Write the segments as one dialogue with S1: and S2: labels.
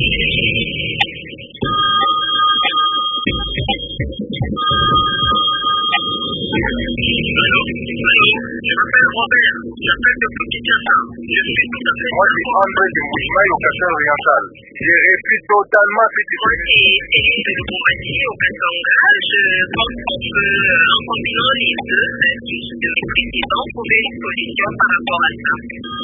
S1: Je m'appelle Robert, j'appelle depuis Kinshasa. Je suis tout à fait... Moi, je suis André de Mouchmaï au Kasai oriental. J'ai repris totalement ce qui s'est passé.
S2: Et de Bombati au Katanga, je pense qu'en combinant les deux, le président trouver une solution par rapport à ça.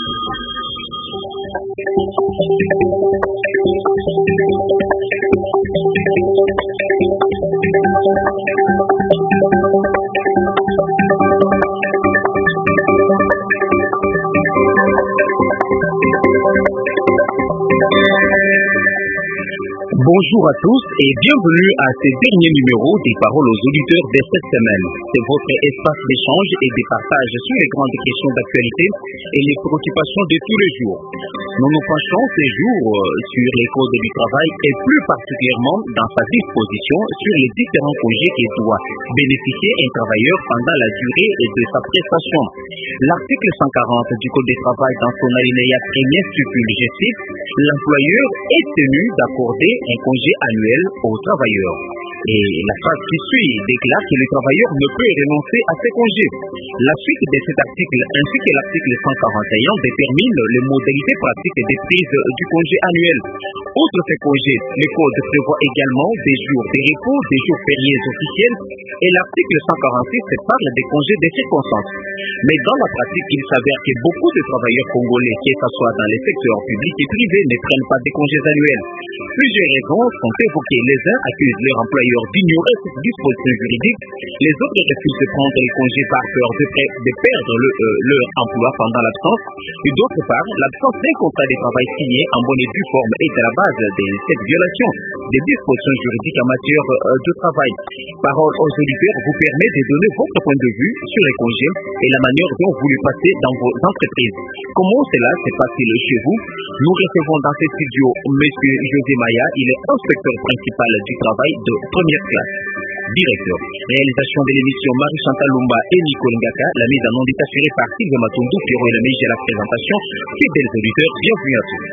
S3: Bonjour à tous et bienvenue à ce dernier numéro des Paroles aux auditeurs de cette semaine. C'est votre espace d'échange et de partage sur les grandes questions d'actualité et les préoccupations de tous les jours. Nous nous penchons ces jours sur les causes du travail et plus particulièrement dans sa disposition sur les différents congés qui doit bénéficier un travailleur pendant la durée de sa prestation. L'article 140 du Code du travail dans son alinéa premier stipule, je cite, l'employeur est tenu d'accorder un congé annuel aux travailleurs. Et la phrase qui suit déclare que le travailleur ne peut renoncer à ses congés. La suite de cet article ainsi que l'article 141 détermine les modalités pratiques des prises du congé annuel. Outre ces congés, le Code prévoit également des jours de repos, des jours fériés officiels et l'article 146 parle des congés de circonstances. Mais dans la pratique, il s'avère que beaucoup de travailleurs congolais, que ce soit dans les secteurs publics et privés, ne prennent pas de congés annuels. Plusieurs raisons sont évoquées. Les uns accusent leur employeur d'ignorer cette disposition juridique, les autres refusent de prendre les congés par peur de perdre leur emploi pendant l'absence, et d'autre part, l'absence d'un contrat de travail signé en bonne et due forme est à la base de cette violation des dispositions juridiques en matière de travail. Parole aux auditeurs vous permet de donner votre point de vue sur les congés et la manière dont vous les passez dans vos entreprises. Comment cela s'est passé chez vous? Nous recevons dans ce studio M. José Maya, il est inspecteur principal du travail de première classe. Directeur. Réalisation de l'émission Marie-Chantal Lumba et Nicole Ngaka, la mise en onde est assurée par Sylvain Matundu, Pierrot et la Meige à la présentation. Fidèles auditeurs, bienvenue à tous.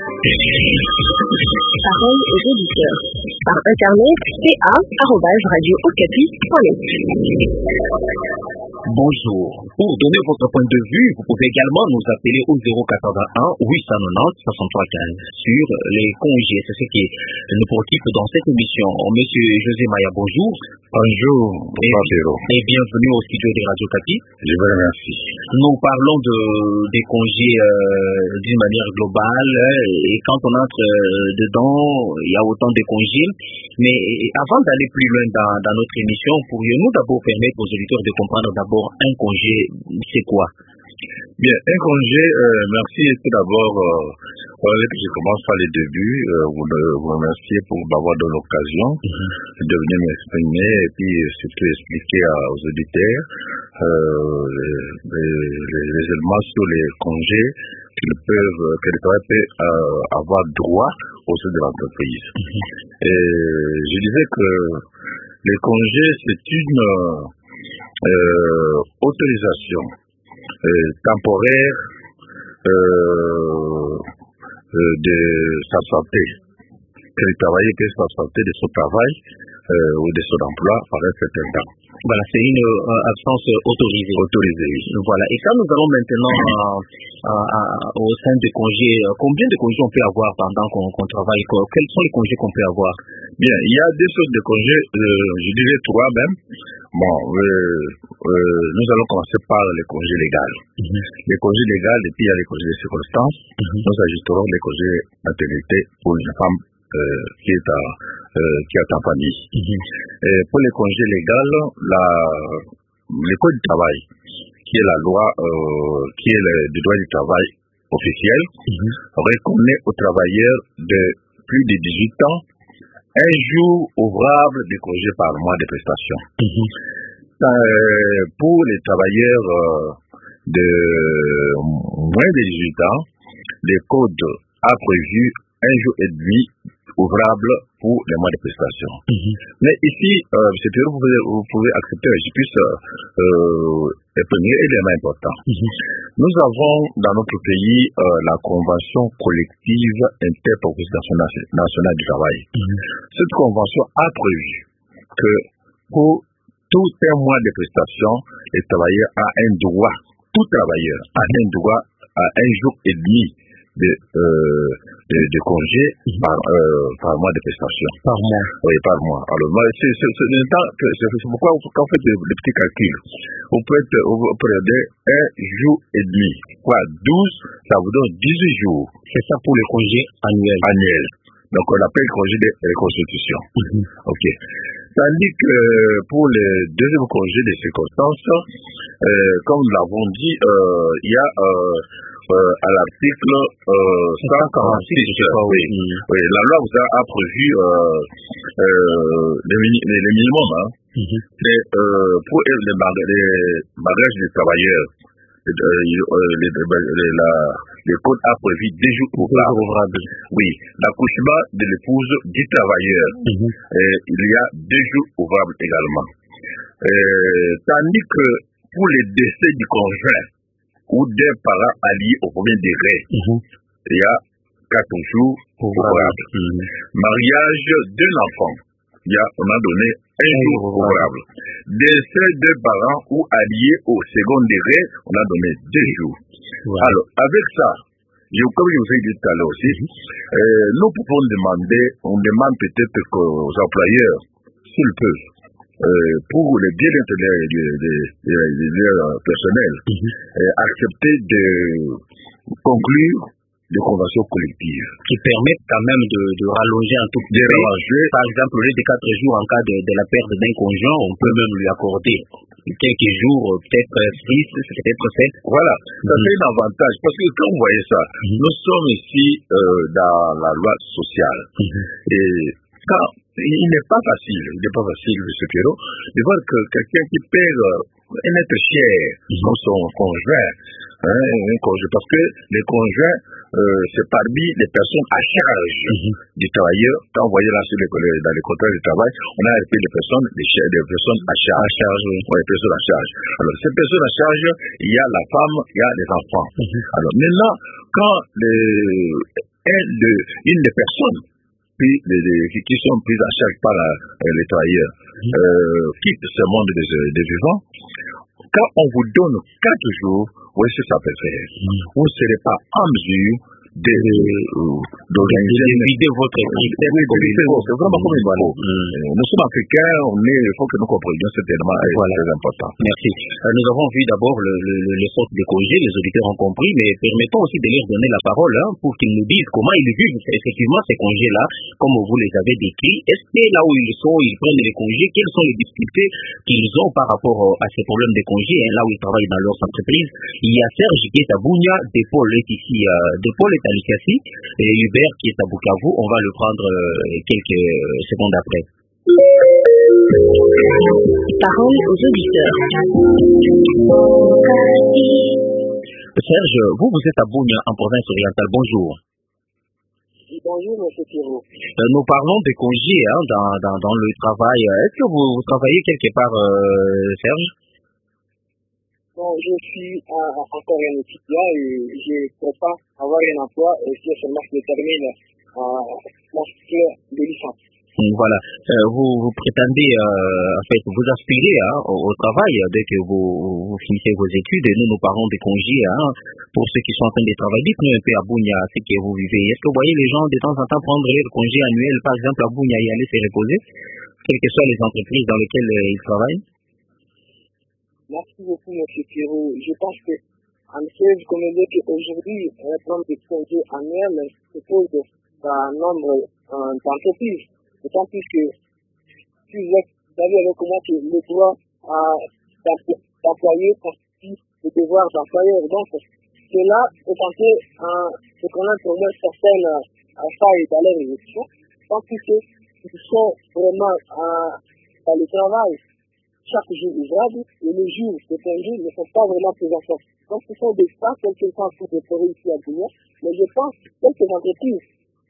S4: Parole aux auditeurs. Par internet, pa@radiookapi.net.
S3: Bonjour. Pour donner votre point de vue, vous pouvez également nous appeler au 081 890 6315 sur les congés. C'est ce qui nous préoccupe dans cette émission. Monsieur José Maya, bonjour.
S5: Bonjour,
S3: et bienvenue au studio de Radio Kapi.
S5: Je vous remercie.
S3: Nous parlons des congés d'une manière globale et quand on entre dedans, il y a autant de congés. Mais avant d'aller plus loin dans notre émission, pourriez-nous d'abord permettre aux auditeurs de comprendre d'abord un congé, c'est quoi?
S5: Bien, un congé, merci tout d'abord. Je commence par le début. Vous remercier pour m'avoir donné l'occasion de venir m'exprimer et puis surtout expliquer aux auditeurs les éléments sur les congés que le travail peut avoir droit au sein de l'entreprise. Et je disais que les congés, c'est une autorisation temporaire de sa santé, que le travailleur peut s'absenter de son travail ou de son emploi par un certain temps.
S3: Voilà, c'est une absence autorisée.
S5: Oui.
S3: Voilà. Et quand nous allons maintenant au sein des congés, combien de congés on peut avoir pendant qu'on travaille? Quels sont les congés qu'on peut avoir?
S5: Bien, il y a deux sortes de congés, je dirais trois même. Bon, nous allons commencer par les congés légaux. Les congés légaux, et puis il y a les congés de circonstances. Nous ajusterons les congés maternité pour une femme qui est en famille. Et pour les congés légaux, le Code du travail, qui est la loi, qui est le droit du travail officiel, reconnaît aux travailleurs de plus de 18 ans un jour ouvrable de congé par mois de prestation. Pour les travailleurs de moins de 18 ans, le Code a prévu un jour et demi ouvrables pour les mois de prestation. Mais ici, M. Pierrot, vous pouvez accepter que je puisse les premiers éléments importants. Nous avons dans notre pays la convention collective interprofessionnelle nationale du travail. Cette convention a prévu que pour tout un mois de prestation, les travailleurs ont un droit, tout travailleur a un droit à un jour et demi de congé par mois de prestation.
S3: Par mois.
S5: Oui, par mois. Alors, c'est pourquoi quand vous faites le petit calcul, vous prenez un jour et demi. Quoi, 12, ça vous donne 18 jours.
S3: C'est ça pour le congé annuel.
S5: Donc, on appelle congé de reconstitution. OK. Tandis que pour le deuxième congé de circonstances, comme nous l'avons dit, il y a à l'article 146, oui, la loi vous a prévu le minimum. C'est pour les bagages des travailleurs. Le code a prévu 2 jours ouvrables. Oui, l'accouchement de l'épouse du travailleur, il y a 2 jours ouvrables également. Tandis que pour le décès du conjoint ou d'un parent allié au premier degré, il y a 4 jours ouvrables. Mariage d'un enfant, on a donné 1 jour ouvrable. Décès d'un parent ou allié au second degré, on a donné 2 jours. Alors, avec ça, comme je vous ai dit tout à l'heure aussi, nous pouvons on demande peut-être qu'aux employeurs, s'ils peuvent, pour le bien-être de leur personnel, accepter de conclure des conventions collectives.
S3: Qui permettent quand même de rallonger un tout petit peu. Par exemple, au lieu de 4 jours en cas de la perte d'un conjoint, on peut même lui accorder quelques jours, peut-être 6, peut-être 7.
S5: Voilà, ça fait un avantage. Parce que quand vous voyez ça, nous sommes ici dans la loi sociale. Et quand il n'est pas facile, M. Pierrot, de voir que quelqu'un qui perd un être cher comme son conjoint, parce que les conjoints, c'est parmi les personnes à charge du travailleur. Quand vous voyez là dans les contrats de travail, on a appelé des personnes à charge. Les personnes à charge. Alors, ces personnes à charge, il y a la femme, il y a les enfants. Alors, maintenant, quand une des personnes qui sont prises à charge par les travailleurs quitte ce monde des vivants, quand on vous donne 4 jours, oui, c'est ça peut faire. Vous ne serez pas en mesure
S3: d'organiser votre équipe.
S5: C'est vraiment comme une valeur. Nous sommes africains, il faut que nous comprenions cet élément très important.
S3: Merci. Nous avons vu d'abord les sortes de congés, les auditeurs ont compris, mais permettons aussi de leur donner la parole pour qu'ils nous disent comment ils vivent effectivement ces congés-là, comme vous les avez décrits. Est-ce que là où ils sont, ils prennent les congés, quelles sont les difficultés qu'ils ont par rapport à ces problèmes de congés, là où ils travaillent dans leurs entreprises? Il y a Serge qui est à Bunia, Paul est ici, Paul est à Likasi, et Hubert qui est à Bukavu. On va le prendre quelques secondes après.
S4: Parole aux auditeurs.
S3: Serge, vous êtes à Bunia, en province orientale. Bonjour.
S6: Bonjour, M. Pierrot.
S3: Nous parlons de congés dans le travail. Est-ce que vous travaillez quelque part, Serge?
S6: Bon, je suis encore un étudiant et je ne peux pas avoir un emploi si seulement je termine mon cycle de licence.
S3: Voilà. Vous prétendez, en fait, vous aspirez au travail dès que vous finissez vos études. Et nous parlons des congés pour ceux qui sont en train de travailler. Dites-nous un peu à Bunia ce que vous vivez. Est-ce que vous voyez les gens de temps en temps prendre le congé annuel, par exemple à Bunia, et aller se reposer, quelles que soient les entreprises dans lesquelles ils travaillent?
S6: Merci beaucoup, M. Pierrot. Je pense que, en effet, vous connaissez qu'aujourd'hui, prendre des congés annuels suppose un nombre d'entreprises. D'autant plus que, si vous avez avec moi que le droit d'employer constitue le devoir d'employeur. Donc, cela est tenté de connaître au moins certaines failles dans leur gestion, tant plus qu'ils sont vraiment dans le travail chaque jour ouvrable et les jours de congé ne sont pas vraiment pris en compte. Donc, ce sont des cas, quelques temps pour déplorer ici à Bunia, mais je pense que quelques entreprises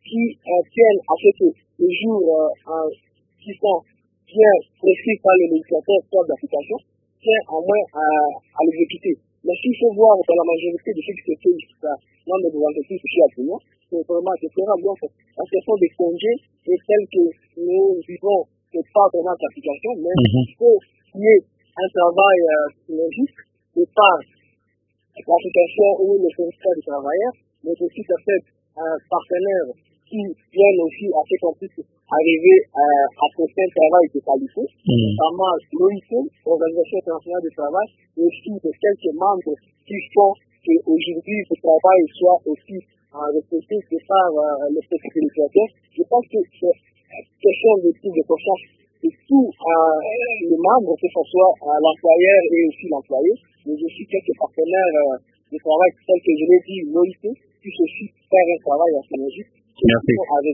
S6: qui tiennent à ce que les jours qui sont bien prescrits par le législateur soit d'application, tient en moins à l'exécuter. Mais s'il faut voir dans la majorité de ceux qui se fait dans les entreprises ici à Bounia, c'est vraiment différent. Donc, la question des congés est telle que nous vivons, c'est pas vraiment d'application, mais il faut qu'il y ait un travail synergique de par l'association ou le syndicat des travailleurs, mais aussi peut-être partenaires qui viennent aussi à ce qu'on puisse arriver à prester un travail de qualité, notamment l'OIT, l'Organisation internationale du travail, et aussi de quelques membres qui font qu'aujourd'hui ce travail soit aussi respecté de par le statut de l'utilisateur. Je pense que c'est question de type de confiance de tous les membres, que ce soit l'employeur et aussi l'employé, mais aussi quelques partenaires de travail tels que je l'ai dit, l'OIT, qui aussi faire un travail à synergie.
S3: Merci.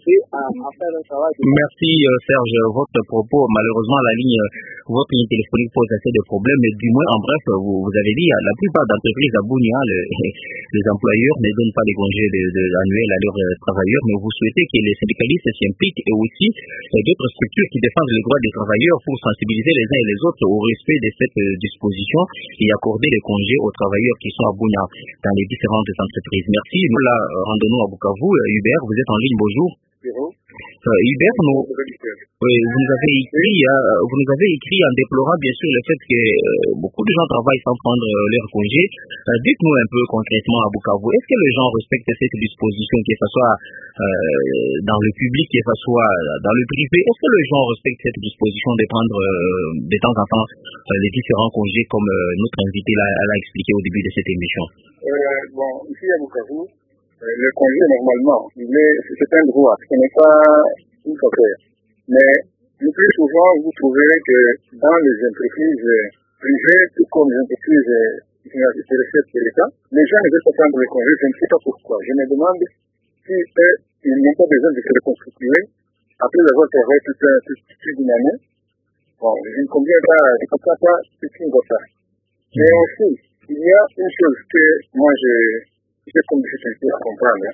S3: Merci Serge, votre propos, malheureusement votre ligne téléphonique pose assez de problèmes, mais du moins en bref, vous avez dit, la plupart d'entreprises à Bounia, les employeurs ne donnent pas les congés annuels à leurs travailleurs, mais vous souhaitez que les syndicalistes s'impliquent et aussi d'autres structures qui défendent les droits des travailleurs pour sensibiliser les uns et les autres au respect de cette disposition et accorder les congés aux travailleurs qui sont à Bounia dans les différentes entreprises. Merci. Nous là, rendons-nous à Bukavu. Hubert, vous êtes en ligne, bonjour. Hubert, vous nous avez écrit en déplorant bien sûr le fait que beaucoup de gens travaillent sans prendre leur congé. Dites-nous un peu concrètement à Bukavu, est-ce que les gens respectent cette disposition, que ce soit dans le public, que ce soit dans le privé? Est-ce que les gens respectent cette disposition de prendre de temps en temps les différents congés comme notre invité l'a expliqué au début de cette émission?
S1: Ici à Bukavu, le congé, normalement, c'est un droit, ce n'est pas une affaire. Mais le plus souvent, vous trouverez que dans les entreprises privées, tout comme les entreprises qui respectent l'État, les gens ne veulent pas prendre le congé, je ne sais pas pourquoi. Je me demande si ils n'ont pas besoin de se reconstruire après avoir travaillé toute une année. Bon, je ne comprends pas, je ne comprends pas ce qui ne va pas. Mais aussi, il y a une chose que moi j'ai comme difficulté à comprendre.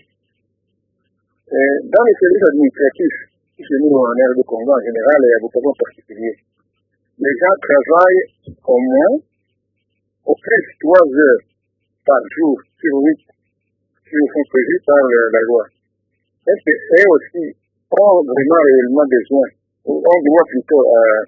S1: Dans les services administratifs, chez nous en aire de Congo en général et à Bukavu en particulier, les gens travaillent au moins au plus 3 heures par jour sur 8 qui sont prévues par la loi. Est-ce que c'est aussi ont vraiment réellement besoin, ou ont droit plutôt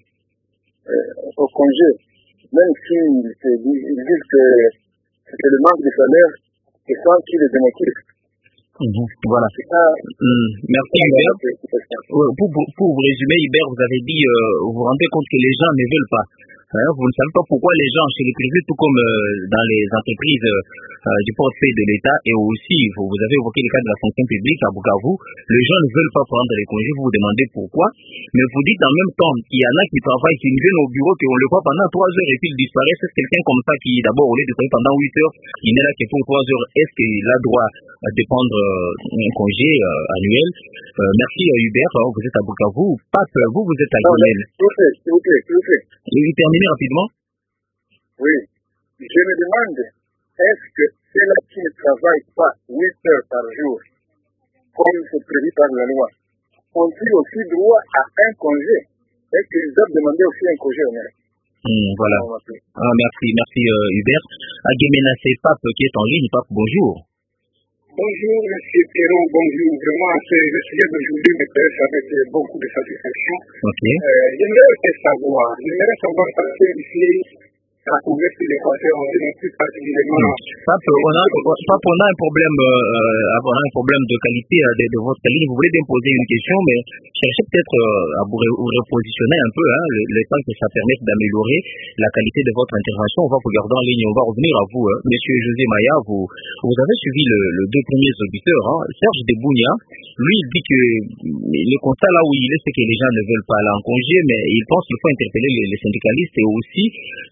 S1: au congé, même s'ils disent que c'est le manque de salaire et ça qui les démotive.
S3: Voilà. Merci Hubert. Pour vous résumer, Hubert, vous avez dit, vous vous rendez compte que les gens ne veulent pas. Vous ne savez pas pourquoi les gens chez les privés, tout comme dans les entreprises du portefeuille de l'État, et aussi, vous avez évoqué le cas de la fonction publique à Bukavu, les gens ne veulent pas prendre les congés, vous vous demandez pourquoi, mais vous dites en même temps qu'il y en a qui travaillent, qui viennent au bureau, qu'on le voit pendant 3 heures et puis ils disparaissent. C'est quelqu'un comme ça qui, d'abord, au lieu de travailler pendant 8 heures, il n'est là que pour 3 heures. Est-ce qu'il a droit de prendre un congé annuel? Merci Hubert, vous êtes à Bukavu. Pape, vous êtes à Guinée.
S1: S'il vous plaît.
S3: Et terminer rapidement.
S1: Oui. Je me demande, est-ce que ceux-là qui ne travaillent pas 8 heures par jour, comme c'est prévu par la loi, ont-ils aussi droit à un congé? Est-ce qu'ils doivent demander aussi un congé honnête?
S3: Voilà. Merci Hubert. Aguemena, c'est Pape qui est en ligne. Pape, bonjour.
S1: Bonjour, M. Perron, bonjour. Vraiment, le sujet d'aujourd'hui m'intéresse avec beaucoup de satisfaction.
S3: Okay.
S1: J'aimerais savoir parce que ici, la couverture des conseils, on est plus particulièrement.
S3: Pape, on a un problème de qualité de votre ligne. Vous voulez m'imposer une question, mais cherchez peut-être à vous repositionner un peu, le temps que ça permette d'améliorer la qualité de votre intervention. On va vous garder en ligne, on va revenir à vous. Monsieur José Maya, vous avez suivi le 2 premiers auditeurs. Serge Debounia, lui, il dit que le constat là où il est, c'est que les gens ne veulent pas aller en congé, mais il pense qu'il faut interpeller les syndicalistes et aussi les autres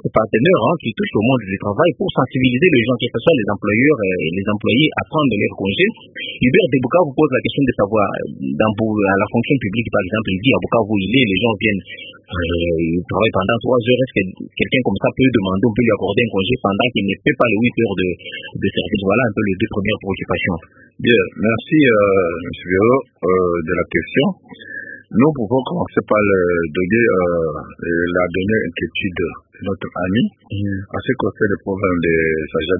S3: d'autres partenaires qui touchent au monde du travail pour sensibiliser les gens, que ce soit les employeurs et les employés, à prendre leur congé. Hubert de Bukavu vous pose la question de savoir, à la fonction publique par exemple, il dit à Bukavu, les gens viennent, ils travaillent pendant 3 heures, est-ce que quelqu'un comme ça peut demander, on peut lui accorder un congé pendant qu'il ne fait pas les 8 heures de service? Voilà un peu les 2 premières préoccupations.
S5: Bien, merci M. Véro de la question. Nous pouvons commencer par donner la dernière inquiétude de notre ami en ce qui concerne le problème des agents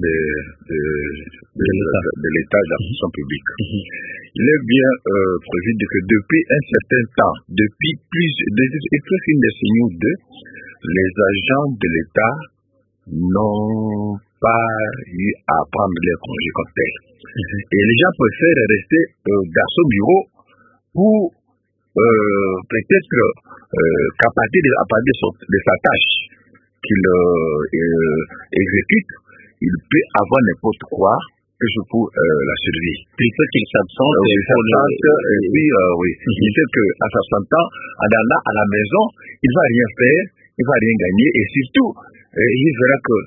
S5: de l'État et de la fonction publique. Il est bien prévu que depuis un certain temps, depuis presque une décennie ou 2, les agents de l'État n'ont pas eu à prendre les congés comme tels. Et les gens préfèrent rester dans son bureau pour peut-être qu'à partir de sa tâche qu'il exécute, il peut avoir n'importe quoi pour la survie.
S3: Plutôt qu'il s'absente
S5: et puis il sait qu'à s'absentant, en allant à la maison, il ne va rien faire, il ne va rien gagner, et surtout, il verra que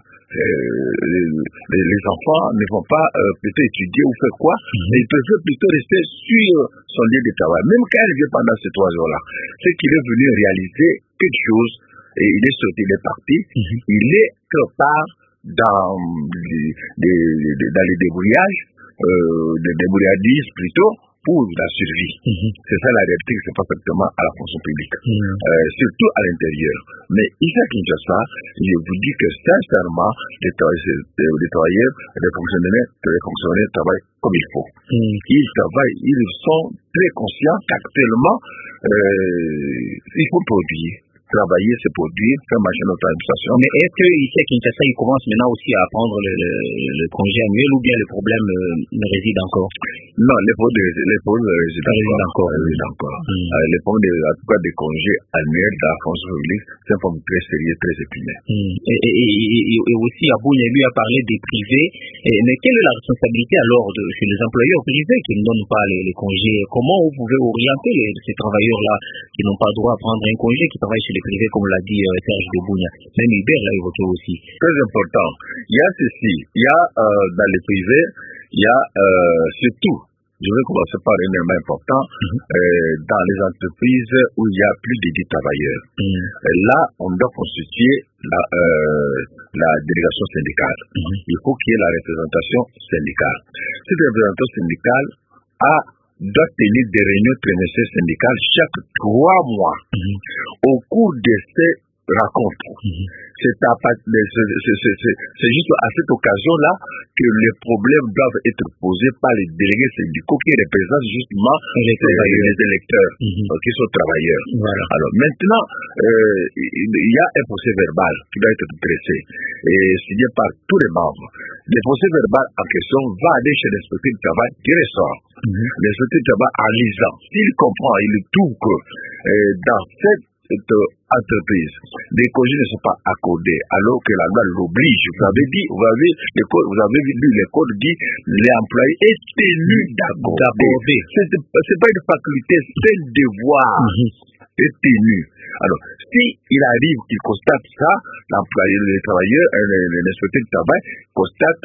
S5: les enfants ne vont pas plutôt étudier ou faire quoi, mais ils peuvent plutôt rester sur son lieu de travail. Même quand il vient pendant ces 3 jours-là, c'est qu'il est venu réaliser quelque chose, et il est sorti, il est parti, il est quelque part dans les débrouillages, des débrouillardismes plutôt, pour la survie. C'est ça la réalité qui se passe actuellement à la fonction publique, surtout à l'intérieur. Mais ici à Kinshasa, je vous dis que sincèrement, les travailleurs, les fonctionnaires travaillent comme il faut. Ils travaillent, ils sont très conscients qu'actuellement, il faut produire. Travailler, c'est produire, faire marcher notre administration.
S3: Mais est-ce que ici à Kinshasa, il commence maintenant aussi à prendre le congé annuel, ou bien le problème réside encore?
S5: Non, les problèmes résident encore. Les problèmes, en tout cas, des congés annuels dans la fonction publique, c'est un problème très sérieux, très épineux.
S3: Et aussi, Abounia lui a parlé des privés. Mais quelle est la responsabilité alors chez les employeurs privés qui ne donnent pas les congés? Comment vous pouvez orienter ces travailleurs-là qui n'ont pas droit à prendre un congé, qui travaillent chez les privés, comme l'a dit Serge Debounia? Même Hubert l'a évoqué aussi.
S5: Très important. Il y a ceci. Il y a dans les privés, il y a surtout, je vais commencer par un élément important, dans les entreprises où il y a plus de 10 travailleurs. Là, on doit constituer la délégation syndicale. Il faut qu'il y ait la représentation syndicale. Cette représentation syndicale doit tenir des réunions trimestrielles syndicales chaque 3 mois. Au cours de ces rencontres, c'est juste à cette occasion-là que les problèmes doivent être posés par les délégués syndicaux qui représentent justement les électeurs qui sont travailleurs.
S3: Voilà.
S5: Alors maintenant, il y a un procès verbal qui doit être dressé et signé par tous les membres. Le procès verbal en question va aller chez l'inspecteur du travail qui ressort. L'inspecteur du travail, en lisant, s'il comprend, il trouve que dans cette entreprise, les congés ne sont pas accordés alors que la loi l'oblige. Vous avez lu les codes dit l'employé est tenu d'accorder. C'est pas une faculté, c'est un devoir. Est tenu. Alors, si il arrive, il constate ça, l'employé, le travailleur, l'inspecteur du travail constate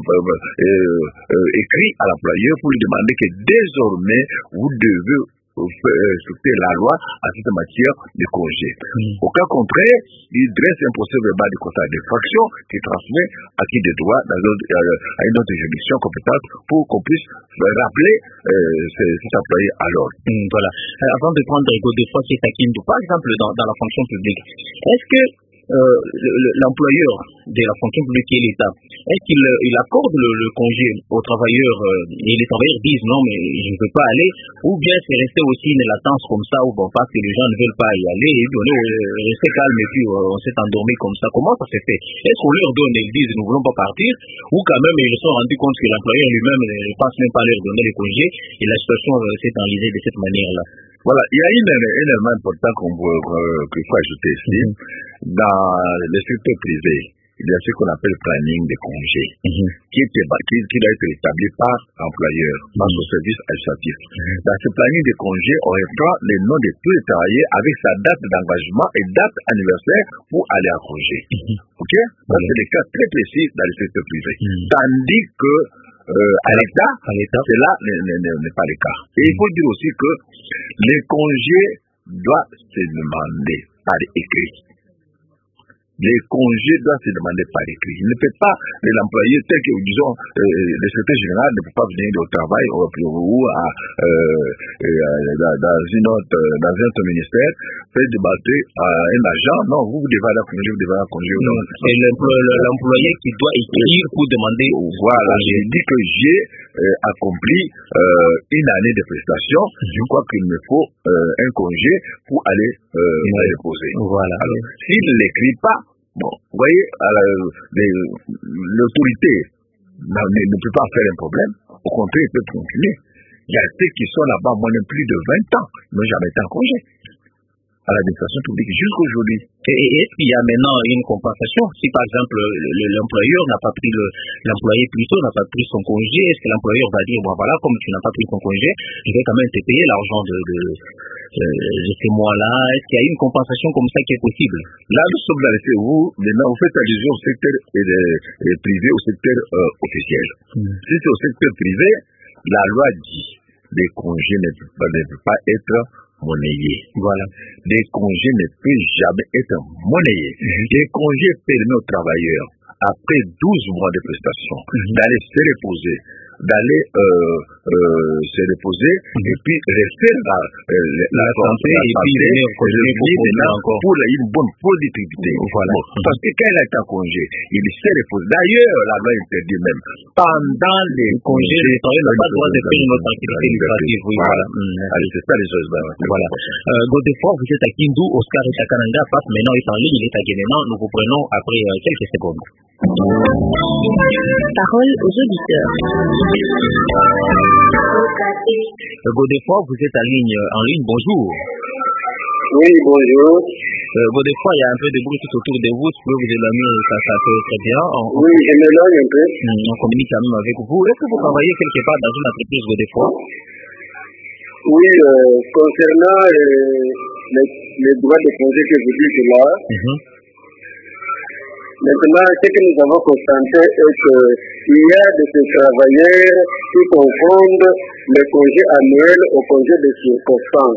S5: écrit à l'employeur pour lui demander que désormais vous devez respecter la loi à cette matière de congé. Au cas contraire, il dresse un procès verbal de constat d'infraction qui transmet à qui des droits à une autre juridiction compétente pour qu'on puisse rappeler cet employé à l'ordre.
S3: Voilà. Avant de prendre des fois qui est à Kindu, par exemple dans la fonction publique, est-ce que l'employeur de la fonction publique qui est l'État, est-ce qu'il accorde le congé aux travailleurs et les travailleurs disent non mais je ne peux pas aller, ou bien c'est resté aussi une latence comme ça, ou bon, parce que les gens ne veulent pas y aller et puis on est resté calme et puis on s'est endormi comme ça? Comment ça se fait? Est-ce qu'on leur donne et ils disent nous ne voulons pas partir, ou quand même ils se sont rendus compte que l'employeur lui-même ne pense même pas leur donner les congés et la situation s'est enlisée de cette manière-là?
S5: Voilà, il y a un élément important qu'il faut ajouter ici. Dans le secteur privé, il y a ce qu'on appelle planning des congés, qui doit être établi par l'employeur, par son service administratif. Dans ce planning des congés, on reprend les noms de tous les travailleurs avec sa date d'engagement et date anniversaire pour aller à congé. Ok? Ça, c'est des cas très précis dans le secteur privé. Tandis que à l'État, cela n'est pas le cas. Et il faut dire aussi que les congés doivent se demander par écrit. Les congés doivent se demander par écrit. Il ne peut pas, l'employé tel que, disons, le secrétaire général ne peut pas venir au travail ou dans un autre ministère, faire débattre à un agent, non, vous devez aller à congé, vous devez aller à congé.
S3: Et l'employé qui doit écrire pour demander.
S5: Voilà, j'ai dit que j'ai accompli une année de prestation, je crois qu'il me faut un congé pour aller reposer.
S3: Voilà.
S5: Alors, s'il ne l'écrit pas, bon, vous voyez, l'autorité ne peut pas faire un problème, au contraire, il peut continuer. Il y a ceux qui sont là-bas, moins de plus de 20 ans, n'ont jamais été en congé à l'administration publique jusqu'aujourd'hui.
S3: Et est-ce qu'il y a maintenant une compensation? Si par exemple l'employeur n'a pas pris l'employé plutôt n'a pas pris son congé, est-ce que l'employeur va dire bon voilà, comme tu n'as pas pris ton congé, je vais quand même te payer l'argent de ces mois-là? Est-ce qu'il y a une compensation comme ça qui est possible?
S5: Là, nous sommes dans maintenant vous faites allusion au secteur privé, au secteur officiel. Si c'est au secteur privé, la loi dit les congés ne peuvent pas être monnayés. Voilà. Les congés ne peuvent jamais être monnayés. Les congés permettent aux travailleurs, après 12 mois de prestation, d'aller se reposer, et puis refaire la santé et puis revenir pour une bonne productivité. Voilà. Parce que quand il est en congé, il se repose. D'ailleurs, la loi interdit même pendant les congés,
S3: il n'a pas le droit de faire une autre activité lucrative.
S5: Voilà. Allez, c'est ça les choses.
S3: Voilà. Godefroy, vous êtes à Kindu, Oscar est à Kananga, Pape maintenant est en ligne, il est à Guénéman. Nous vous prenons après quelques secondes.
S4: Parole aux auditeurs.
S3: Godefroy, vous êtes en ligne, bonjour.
S1: Oui, bonjour.
S3: Godefroy, il y a un peu de bruit tout autour de vous, si vous pouvez vous éloigner, ça fait très bien.
S1: Oui, je m'éloigne un peu.
S3: On communique quand même avec vous. Est-ce que vous travaillez quelque part dans une entreprise, Godefroy?
S1: Oui, concernant les droits de congé que vous dites là, maintenant, ce que nous avons constaté est qu'il y a de ces travailleurs qui confondent le congé annuel au congé de circonstance.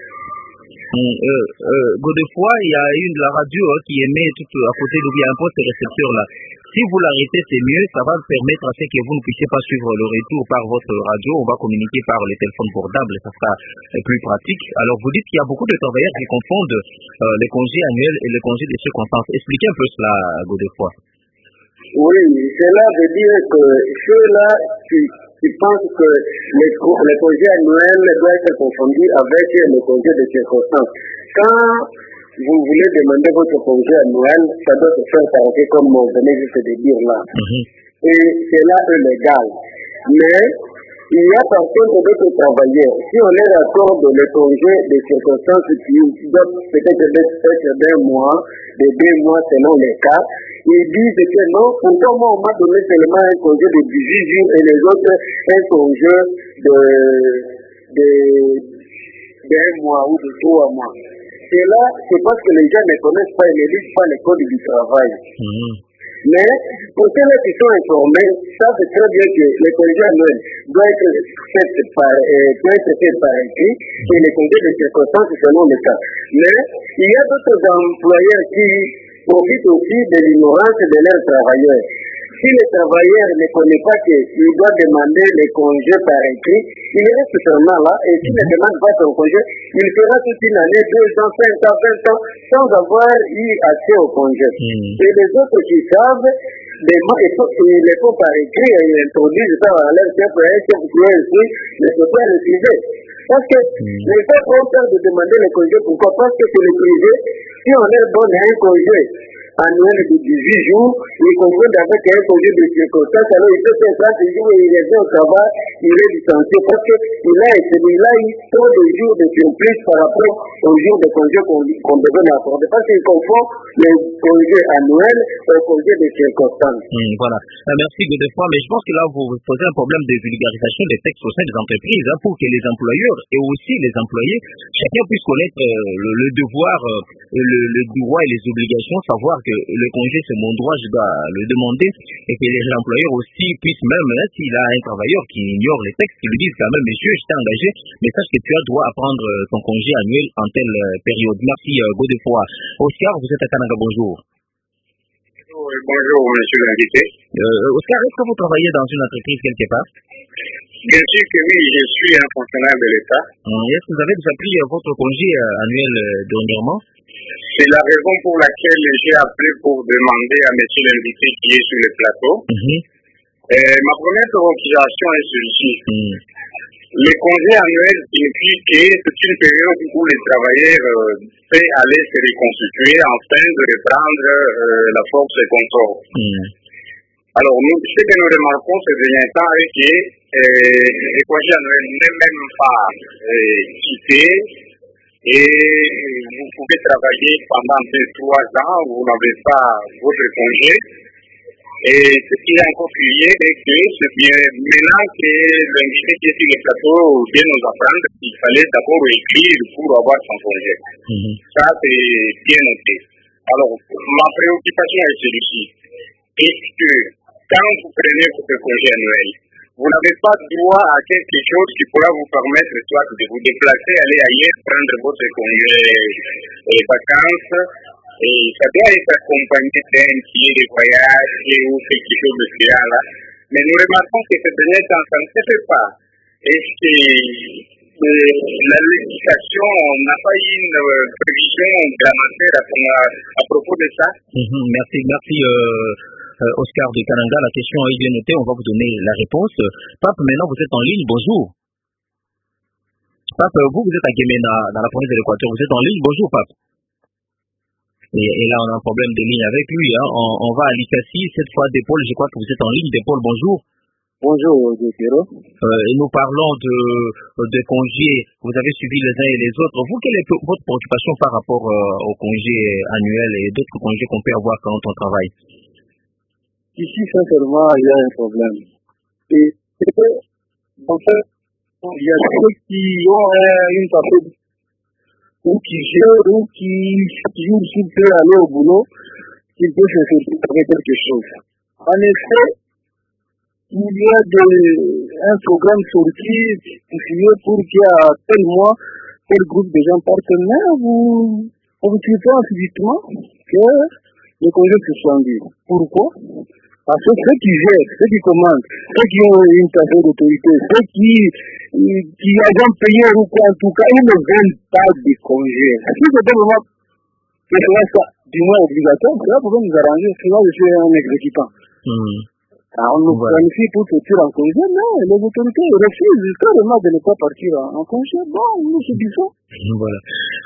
S3: Godefroy, il y a la radio qui émet tout à côté d'où il y a un poste récepteur là. Si vous l'arrêtez, c'est mieux, ça va permettre à ce que vous ne puissiez pas suivre le retour par votre radio. On va communiquer par les téléphones portables, ça sera plus pratique. Alors, vous dites qu'il y a beaucoup de travailleurs qui confondent les congés annuels et les congés de circonstances. Expliquez un peu cela, Godefroy.
S1: Oui, cela veut dire que ceux-là qui pensent que les congés annuels doivent être confondus avec les congés de circonstances. Quand vous voulez demander votre congé annuel, ça doit se faire arrêter comme on venait juste de dire là. Et c'est là légal. Mais il y a par contre d'autres travailleurs. Si on leur accorde le congé de circonstances qui doivent peut-être être d'un mois, de 2 mois selon les cas, ils disent que non, pourquoi moi on m'a donné seulement un congé de 18 jours et les autres un congé d'un mois ou de 3 mois. Et là, c'est parce que les gens ne connaissent pas et ne lisent pas les codes du travail. Mais pour ceux qui sont informés, savent très bien que les congés annuels doivent être faits par écrit et les congés de circonstances selon le cas. Mais il y a d'autres employeurs qui profitent aussi de l'ignorance de leurs travailleurs. Si les travailleurs ne connaissent pas qu'ils doivent demander les congés par écrit, il reste seulement là, et s'il ne demande pas son congé, il fera toute une année, 2 ans, 5 ans, 20 ans, sans avoir eu accès au congé. Et les autres qui savent, ils les font par écrit et ils introduisent ça à leur chef, et un chef qui est ici ne peut pas refuser. Parce que les gens ont peur de demander les congés, pourquoi? Parce que c'est le privé, si on leur donne un congé, annuel de 18 jours, il confronte avec un congé de circonstance, alors il peut faire 30 jours et il revient au travail, il est licencié parce qu'il a eu trop de jours de surprise par rapport aux jours de congé qu'on devait l'accorder. Parce qu'il confond le congé annuel au congé de circonstance.
S3: Voilà. Merci Godefroy, mais je pense que là vous posez un problème de vulgarisation des textes au sein des entreprises pour que les employeurs et aussi les employés, chacun puisse connaître le devoir, le droit et les obligations, savoir que le congé c'est mon droit, je dois le demander, et que les employeurs aussi puissent même, s'il a un travailleur qui ignore les textes, qui lui disent quand même, monsieur, je t'ai engagé, mais sache que tu dois apprendre ton congé annuel en telle période. Merci Godefroy. Oscar, vous êtes à Kananga, bonjour.
S7: Bonjour, monsieur l'invité.
S3: Oscar, est-ce que vous travaillez dans une entreprise quelque part?
S7: Bien sûr que oui, je suis un fonctionnaire de l'État.
S3: Est-ce que vous avez déjà pris votre congé annuel dernièrement?
S7: C'est la raison pour laquelle j'ai appelé pour demander à monsieur l'invité qui est sur le plateau. Ma première observation est celle-ci. Le congé annuel signifie que c'est une période où les travailleurs peuvent aller se reconstituer afin de reprendre la force et contrôle. Alors, ce que nous remarquons ces derniers temps est que le congé annuel n'est même pas quitté et vous pouvez travailler pendant 2-3 ans, vous n'avez pas votre congé. Et ce qui est encore crié est que c'est bien maintenant que l'invité qui est sur le plateau vient nous apprendre qu'il fallait d'abord écrire pour avoir son congé. Ça, c'est bien noté. Alors, ma préoccupation est celle-ci. Est-ce que quand vous prenez votre congé annuel, vous n'avez pas droit à quelque chose qui pourra vous permettre soit de vous déplacer, aller ailleurs, prendre votre congé et vacances? Et ça doit être accompagné d'un billet de voyage ou quelque chose de cela là. Mais nous remarquons que ce dernier temps, ça ne se fait pas. Est-ce que la législation n'a pas eu une prévision grammaire à propos de ça?
S3: Merci Oscar de Kananga. La question est bien notée, on va vous donner la réponse. Pape, maintenant vous êtes en ligne, bonjour. Pape, vous êtes à Guémena, dans la province de l'Équateur, vous êtes en ligne, bonjour Pape. Et là, on a un problème de ligne avec lui. On va à l'Ikassi, cette fois d'Épaule. Je crois que vous êtes en ligne. d'Épaule, bonjour.
S1: Bonjour, Dieu.
S3: Et nous parlons de congés. Vous avez suivi les uns et les autres. Vous, quelle est votre préoccupation par rapport aux congés annuels et d'autres congés qu'on peut avoir quand on travaille?
S1: Ici, sincèrement, il y a un problème. Et en fait, il y a ceux qui ont une partie ou qui gèrent, ou qui s'il peut aller au boulot, qu'il peut se faire quelque chose. En effet, il y a un programme sorti pour qu'il y a tel mois, tel groupe de gens partenaires, on vous supprime subitement que les congés se sont dit. Pourquoi? Parce que ceux qui gèrent, ceux qui commandent, ceux qui ont une certaine d'autorité, ceux qui ont payé ou quoi, en tout cas, ils ne veulent pas de congés. Si c'était vraiment que ce soit du moins obligatoire, cela pourrait nous arranger. Sinon, je suis un exécutant. Alors, on nous planifie pour sortir en congé, mais les autorités refusent carrément de ne pas partir en congé. Bon, nous subissons.
S3: Voilà.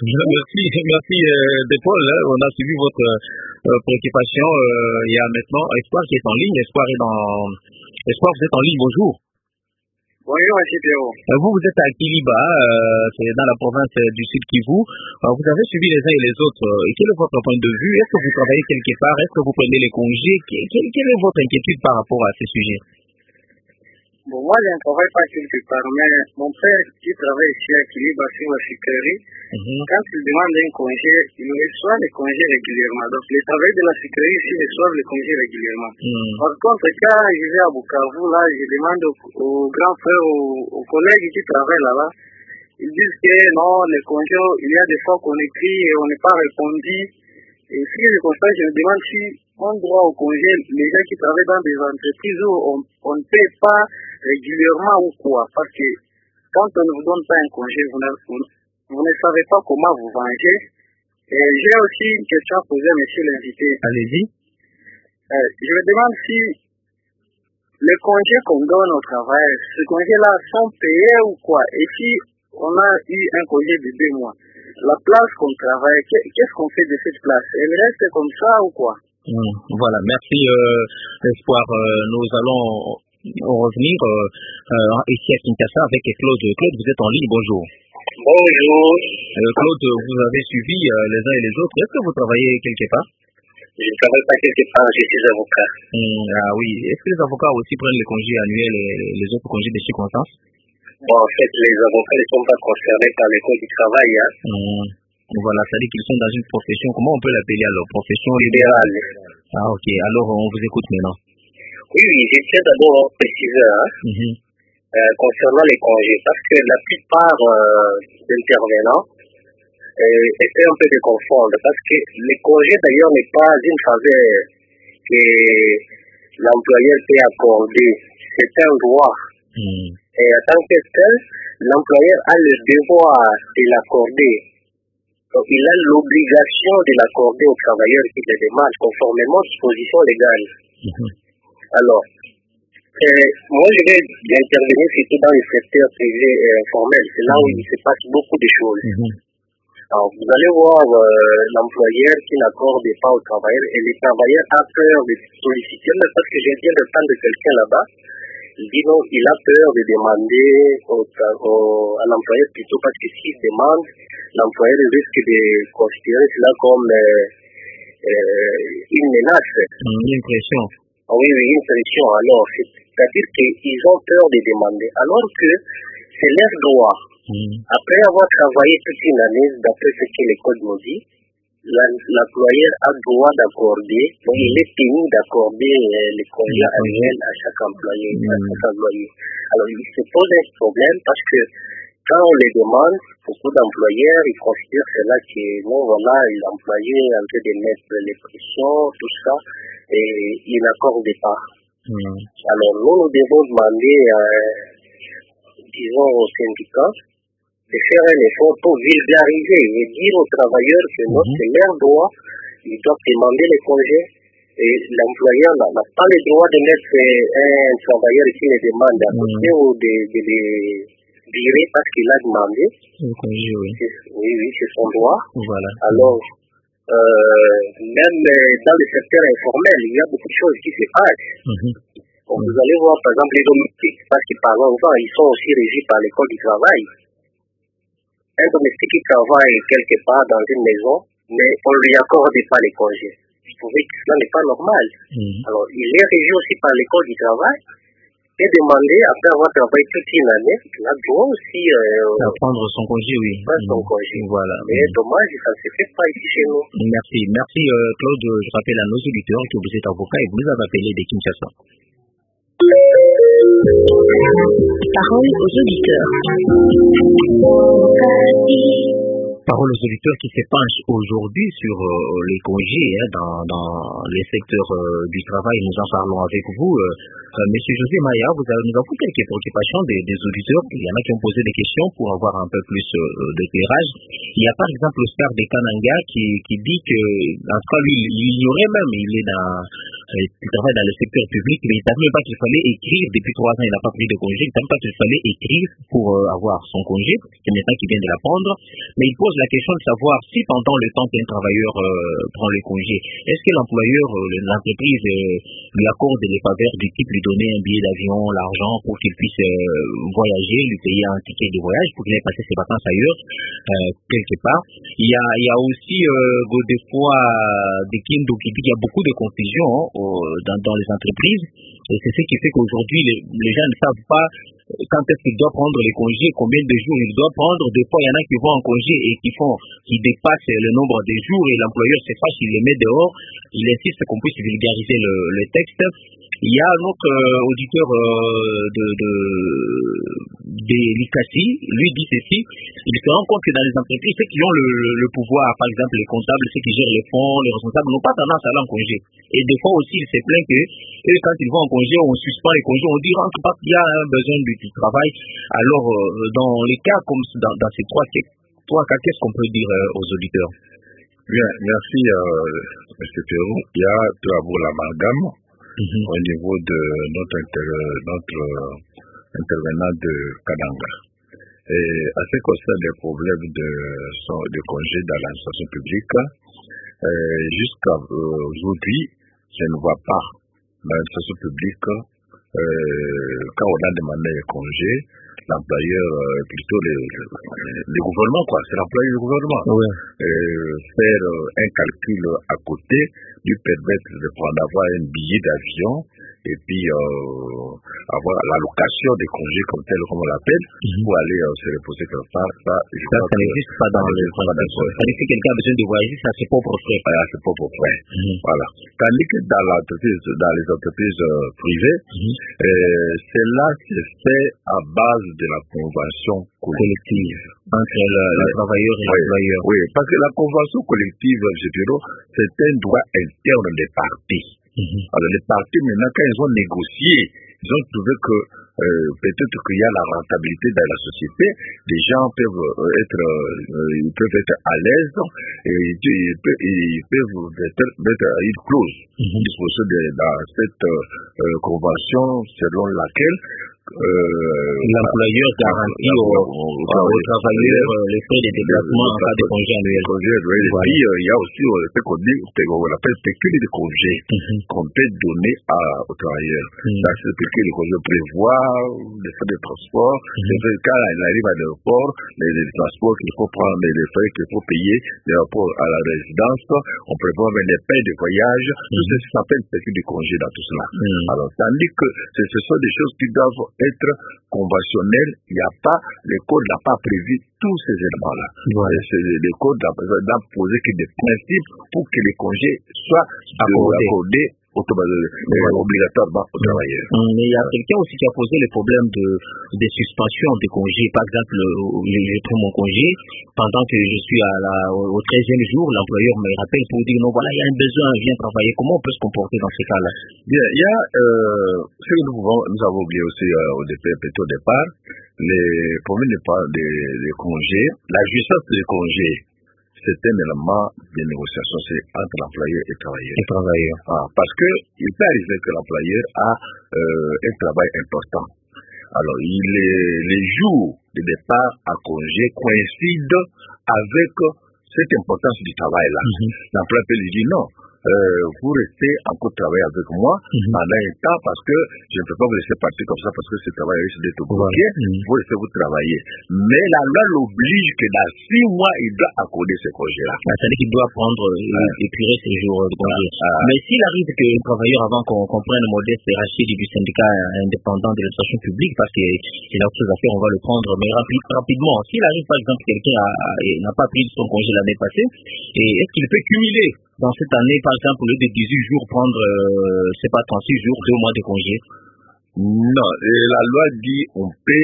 S3: Merci d'Épaule. On a suivi votre préoccupation. Il y a maintenant Espoir qui est en ligne. Espoir, vous êtes en ligne. Bonjour.
S7: Bonjour, M. Pierrot.
S3: Vous êtes à Kiliba, c'est dans la province du Sud Kivu. Vous avez suivi les uns et les autres. Quel est votre point de vue? Est-ce que vous travaillez quelque part? Est-ce que vous prenez les congés? Quelle est votre inquiétude par rapport à ces sujets?
S6: Bon, moi, je ne travaille pas quelque part, mais mon frère qui travaille ici à Kiliba sur la sucrerie, quand il demande un congé, il reçoit les congés régulièrement. Donc, les travailleurs de la sucrerie ici reçoivent les congés régulièrement. Par contre, quand je vais à Bukavu, là, je demande aux grands frères, aux collègues qui travaillent là-bas, ils disent que non, les congés, il y a des fois qu'on écrit et on n'est pas répondu. Et si je constate, je me demande si on droit au congé, les gens qui travaillent dans des entreprises où on ne paie pas régulièrement ou quoi. Parce que quand on ne vous donne pas un congé, vous ne savez pas comment vous venger. Et j'ai aussi une question à poser à monsieur l'invité.
S3: Allez-y.
S6: Je me demande si les congés qu'on donne au travail, ces congés-là sont payés ou quoi. Et si
S1: on a eu un congé de 2 mois. La place qu'on travaille, qu'est-ce qu'on fait de cette place? Elle reste comme ça ou quoi?
S3: Voilà, merci Espoir. Nous allons revenir ici à Kinshasa avec Claude. Claude, vous êtes en ligne, bonjour.
S7: Bonjour.
S3: Claude, vous avez suivi les uns et les autres. Est-ce que vous travaillez quelque part?
S7: Je ne travaille pas quelque part, je suis avocat.
S3: Ah oui, est-ce que les avocats aussi prennent les congés annuels et les autres congés de circonstances?
S7: Bon, en fait, les avocats ne sont pas concernés par les codes du travail.
S3: Voilà, ça dit qu'ils sont dans une profession, comment on peut l'appeler alors? Profession
S7: libérale.
S3: Ah ok, alors on vous écoute maintenant.
S7: Oui, je tiens d'abord à préciser concernant les congés, parce que la plupart d'intervenants essaient un peu de confondre, parce que les congés d'ailleurs n'est pas une faveur que l'employeur peut accorder, c'est un droit. Et en tant que tel, l'employeur a le devoir de l'accorder. Donc, il a l'obligation de l'accorder aux travailleurs qui le demandent, conformément aux dispositions légales. Alors, moi je vais intervenir surtout dans le secteur privé et informel. C'est là où il se passe beaucoup de choses. Alors, vous allez voir l'employeur qui n'accorde pas aux travailleurs et les travailleurs a peur de solliciter, mais parce que je viens de prendre quelqu'un là-bas, il dit non, il a peur de demander à l'employeur plutôt parce que s'il demande, l'employeur risque de considérer cela comme une menace.
S3: Une pression.
S7: Oui, une pression. Alors, c'est-à-dire qu'ils ont peur de demander, alors que c'est leur droit. Après avoir travaillé toute une année, d'après ce que les codes nous disent, l'employeur a le droit d'accorder, donc il est tenu d'accorder les congés annuels à chaque employé. Alors, il se pose un problème parce que quand on les demande, beaucoup d'employeurs, ils considèrent cela que non, voilà, l'employé est en train de mettre les pressions, tout ça, et ils n'accordent pas. Alors, nous devons demander, disons, aux syndicats, de faire un effort pour vulgariser et dire aux travailleurs que non, c'est leur droit, ils doivent demander les congés et l'employeur n'a pas le droit de mettre un travailleur qui les demande à côté ou de les virer parce qu'il a demandé. Oui, c'est son droit.
S3: Voilà.
S7: Alors, même dans le secteur informel, il y a beaucoup de choses qui se passent. Donc, vous allez voir par exemple les domestiques, parce que par exemple, ils sont aussi régis par l'école du travail. Un domestique qui travaille quelque part dans une maison, mais on ne lui accorde pas les congés. Vous trouvez que cela n'est pas normal. Alors, il est régi aussi par l'école du travail et demander, après avoir travaillé toute une année, il a droit aussi
S3: à prendre son congé, oui.
S7: Son congé.
S3: Voilà.
S7: Mais dommage, ça ne se fait pas ici chez nous.
S3: Merci. Merci Claude. Je rappelle à nos auditeurs que vous êtes avocat et vous nous avez appelé de Kinshasa.
S4: Parole aux auditeurs.
S3: Parole aux auditeurs qui se penchent aujourd'hui sur les congés dans les secteurs du travail. Nous en parlons avec vous. Monsieur José Maya, nous avons quelques préoccupations des auditeurs. Il y en a qui ont posé des questions pour avoir un peu plus d'éclairage. Il y a par exemple le star de Kananga qui dit que, en tout cas, lui, il ignorait même, il travaille dans le secteur public, mais il ne savait même pas qu'il fallait écrire. Depuis 3 ans, il n'a pas pris de congé. Il ne savait pas qu'il fallait écrire pour avoir son congé. C'est maintenant qu'il vient de l'apprendre. Mais il pose la question de savoir si pendant le temps qu'un travailleur prend le congé, est-ce que l'employeur, l'entreprise lui accorde les faveurs du type lui donner un billet d'avion, l'argent pour qu'il puisse voyager, lui payer un ticket de voyage pour qu'il ait passé ses vacances ailleurs, quelque part. Il y a aussi des fois des Kindo qui disent qu'il y a beaucoup de confusion dans les entreprises. Et c'est ce qui fait qu'aujourd'hui, les gens ne savent pas quand est-ce qu'il doit prendre les congés, combien de jours il doit prendre. Des fois, il y en a qui vont en congé et qui dépassent le nombre de jours et l'employeur se fâche, il les met dehors. Il insiste qu'on puisse vulgariser le texte. Il y a un autre auditeur de l'ICACI, lui dit ceci, il se rend compte que dans les entreprises, ceux qui ont le pouvoir, par exemple les comptables, ceux qui gèrent les fonds, les responsables, n'ont pas tendance à aller en congé. Et des fois aussi, il se plaint que eux, quand ils vont en congé, on suspend les congés, on dit parce qu'il y a un besoin du travail. Alors, dans les cas comme dans ces trois cas, qu'est-ce qu'on peut dire aux auditeurs?
S5: Bien, merci M. Perrou. Il y a tout d'abord l'amalgame au niveau de notre intervenant de Kananga. Et à ce qui concerne les problèmes de congé dans l'administration publique, jusqu'à aujourd'hui, je ne vois pas dans l'administration publique, quand on a demandé les congés, l'employeur, plutôt le gouvernement, quoi, c'est l'employeur du gouvernement. Oui. Faire un calcul à côté, lui permettre d'avoir un billet d'avion et puis avoir l'allocation des congés comme tel, comme on l'appelle, pour aller se reposer quelque part. Ça
S3: n'existe pas dans les transactions. Ça veut dire que quelqu'un a besoin de voyager, ça c'est pas pour frais.
S5: C'est pas pour frais. Voilà. Tandis que dans les entreprises privées, cela se fait à base de la convention collective
S3: entre le travailleur et l'employeur.
S5: Oui, parce que la convention collective, je dirais, c'est un droit interne des partis. Alors les partis, maintenant, quand ils ont négocié, ils ont trouvé que peut-être qu'il y a la rentabilité dans la société, les gens peuvent être à l'aise et ils peuvent mettre une clause, disposition dans cette convention selon laquelle
S3: l'employeur garantit aux travailleurs les frais de déplacement en cas de congé annuel.
S5: Et puis, il y a aussi ce qu'on appelle pécule de congé qu'on peut donner aux travailleurs. Ça, c'est pécule de congé prévoit les frais de transport, quand il arrive à l'aéroport, les transports qu'il faut prendre, les frais qu'il faut payer, l'aéroport à la résidence, on prévoit même les pains de voyage, tout ça s'appelle pécule de congé dans tout cela. Alors, tandis que ce sont des choses qui doivent être conventionnelles, il n'y a pas, le code n'a pas prévu tous ces éléments-là. Le code n'a posé que des principes pour que les congés soient accordés obligatoirement aux travailleurs.
S3: Mais il y a quelqu'un aussi qui a posé le problème des suspensions des congés. Par exemple, je prends mon congé, pendant que je suis au 13e jour, l'employeur me rappelle pour dire non, voilà, il y a un besoin, viens travailler. Comment on peut se comporter dans ces cas-là?
S5: Bien, il y a ce que nous avons oublié aussi au départ, les problèmes des congés, la jouissance des congés. C'est un élément de négociation, c'est entre l'employeur et le travailleur. Parce que il peut arriver que l'employeur a un travail important. Alors, les jours de départ à congé coïncident avec cette importance du travail-là. L'employeur peut lui dire non. Vous restez encore travailler avec moi pendant un temps parce que je ne peux pas vous laisser partir comme ça parce que ce travail risque d'être bloqué. Vous restez vous travailler. Mais la loi l'oblige que dans 6 mois, il doit accorder ce congé-là.
S3: C'est-à-dire qu'il doit prendre épurer ses jours de congé. Mais s'il arrive que le travailleur, avant qu'on prenne Modeste et Rachid du syndicat indépendant de l'administration publique, parce que c'est autre chose à faire, on va le prendre, mais rapidement. S'il arrive, par exemple, quelqu'un n'a pas pris son congé l'année passée, et est-ce qu'il peut cumuler dans cette année, par exemple, au lieu de 18 jours, prendre, 36 jours, 2 mois de congé?
S5: Non, la loi dit on peut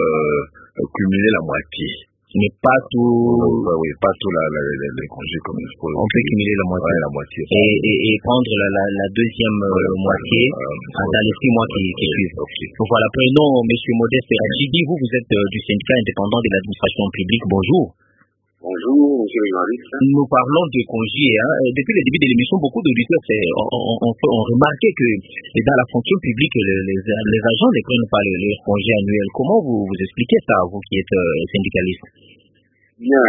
S5: cumuler la moitié.
S3: Mais pas tout...
S5: Oui, pas tout les congés comme il faut.
S3: On peut cumuler la moitié.
S5: La moitié.
S3: Et prendre la deuxième moitié dans les 6 mois qui suivent. Donc voilà, prenons M. Modeste Rachidi, vous êtes du syndicat indépendant de l'administration publique. Bonjour.
S7: Bonjour, M. le journaliste.
S3: Nous parlons de congés. Depuis le début de l'émission, beaucoup d'auditeurs ont remarqué que dans la fonction publique, les agents ne prennent pas les congés annuels. Comment vous expliquez ça, vous qui êtes syndicaliste?
S7: Bien,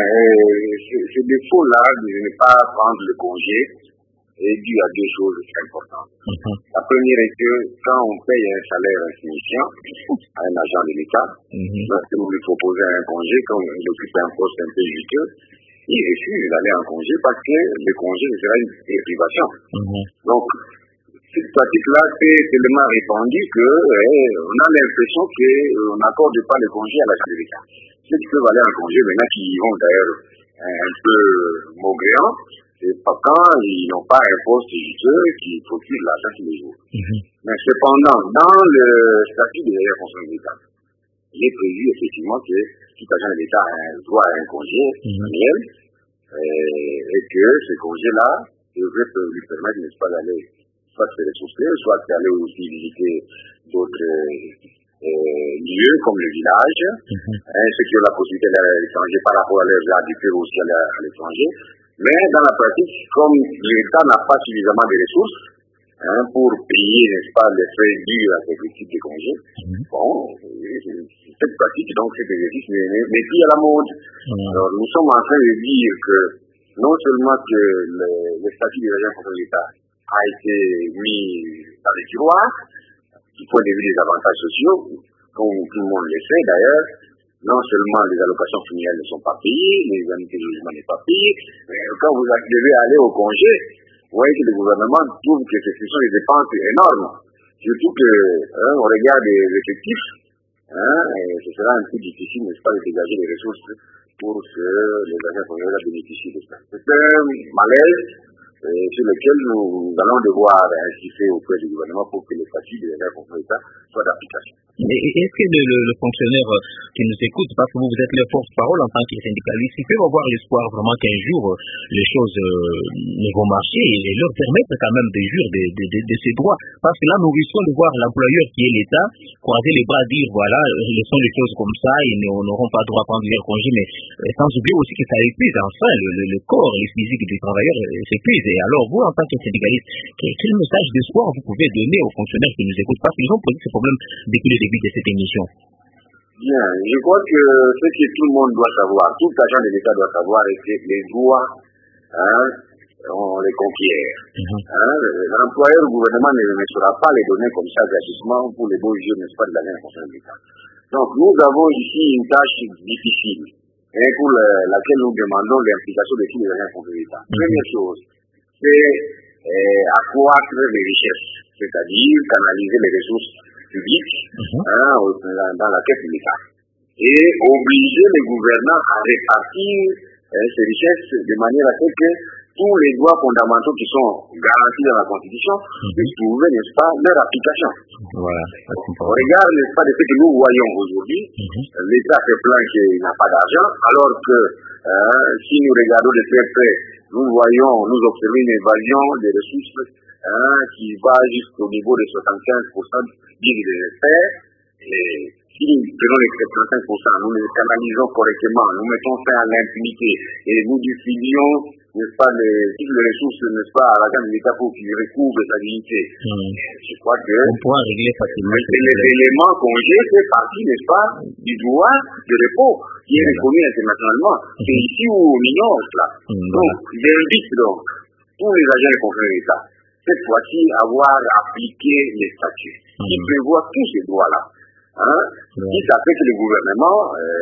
S7: ce défaut-là de ne pas prendre le congé est dû à 2 choses importantes. La première est que quand on paye un salaire insignifiant à un agent de l'État, lorsque vous lui proposez un congé, comme il occupe un poste un peu juteux, il refuse d'aller en congé parce que le congé sera une privation. Donc, cette pratique-là c'est tellement répandue qu'on a l'impression qu'on n'accorde pas le congé à l'agent de l'État. Ceux qui peuvent aller en congé, maintenant qui y vont d'ailleurs un peu maugréants, c'est pas quand ils n'ont pas un poste juteux qui procure l'argent tous les jours. Mais cependant, dans le statut des fonctions de l'État, il est prévu effectivement que tout agent de l'État a un droit à un congé annuel et que ce congé-là devrait lui permettre, n'est-ce pas, d'aller soit se ressourcer, soit d'aller aussi visiter d'autres lieux comme le village, ceux qui ont la possibilité d'aller à l'étranger par rapport à leurs arts, peuvent aussi aller à l'étranger. Mais dans la pratique, comme l'État n'a pas suffisamment de ressources, pour payer, n'est-ce pas, les frais dus à ces types de congés. Bon, c'est cette pratique, donc cet exercice n'est plus à la mode. Alors, nous sommes en train de dire que non seulement que le statut des agents de l'État a été mis dans les tiroirs, du point de vue des avantages sociaux, comme tout le monde le sait d'ailleurs, non seulement les allocations familiales ne sont pas payées, les indemnités de logement n'est pas payé, mais quand vous devez aller au congé, vous voyez que le gouvernement trouve que ce sont des dépenses énormes. Surtout que, on regarde les effectifs, et ce sera un peu difficile, n'est-ce pas, de dégager les ressources pour que les agents fonctionnaires bénéficient de ça. C'est un malaise sur lequel nous allons devoir insister auprès du gouvernement pour que les statuts des agents fonctionnaires soient d'application.
S3: Mais est-ce que le fonctionnaire qui nous écoute, parce que vous êtes leur porte-parole en tant que syndicaliste, ils peuvent avoir l'espoir vraiment qu'un jour les choses ne vont marcher et leur permettre quand même de jouir de ces droits? Parce que là, nous risquons de voir l'employeur qui est l'État croiser les bras, dire voilà, laissons les choses comme ça, ils n'auront pas droit à prendre leur congé, mais sans oublier aussi que ça épuise enfin le corps, les physiques des travailleurs s'épuisent. Et alors vous, en tant que syndicaliste, quel message d'espoir vous pouvez donner aux fonctionnaires qui nous écoutent? Parce qu'ils ont posé ce problème depuis le début de cette émission.
S7: Bien, je crois que ce que tout le monde doit savoir, tout agent de l'État doit savoir, est que les droits, on les conquiert. L'employeur ou le gouvernement ne saura pas les donner comme ça gratuitement pour les beaux yeux, n'est-ce pas, de l'agent de l'État. Donc nous avons ici une tâche difficile, pour laquelle nous demandons l'implication de tous les agents de l'État. Première chose, c'est accroître les richesses, c'est-à-dire canaliser les ressources publiques dans la caisse de l'État. Et obliger les gouvernants à répartir ces richesses de manière à ce que tous les droits fondamentaux qui sont garantis dans la Constitution puissent trouver, n'est-ce pas, leur application. Voilà. On regarde, n'est-ce pas, de ce que nous voyons aujourd'hui. L'État se plaint qu'il n'a pas d'argent, alors que si nous regardons de très près, nous observons une évasion des ressources qui va jusqu'au niveau de 75% des experts. Et si nous prenons les 75%, nous les canalisons correctement, nous mettons fin à l'impunité et nous distribuons, n'est-ce pas, toutes les ressources, n'est-ce pas, à l'agent de l'État pour qu'il recouvre sa dignité. Je crois que
S3: on pourra régler facilement
S7: les éléments congés fait partie, n'est-ce pas, du droit de repos qui est reconnu internationalement. C'est ici où on ignore cela. Donc, j'invite donc tous les agents de confiance de l'État, cette fois-ci, avoir appliqué les statuts qui prévoient tous ces droits-là. Si ça fait que le gouvernement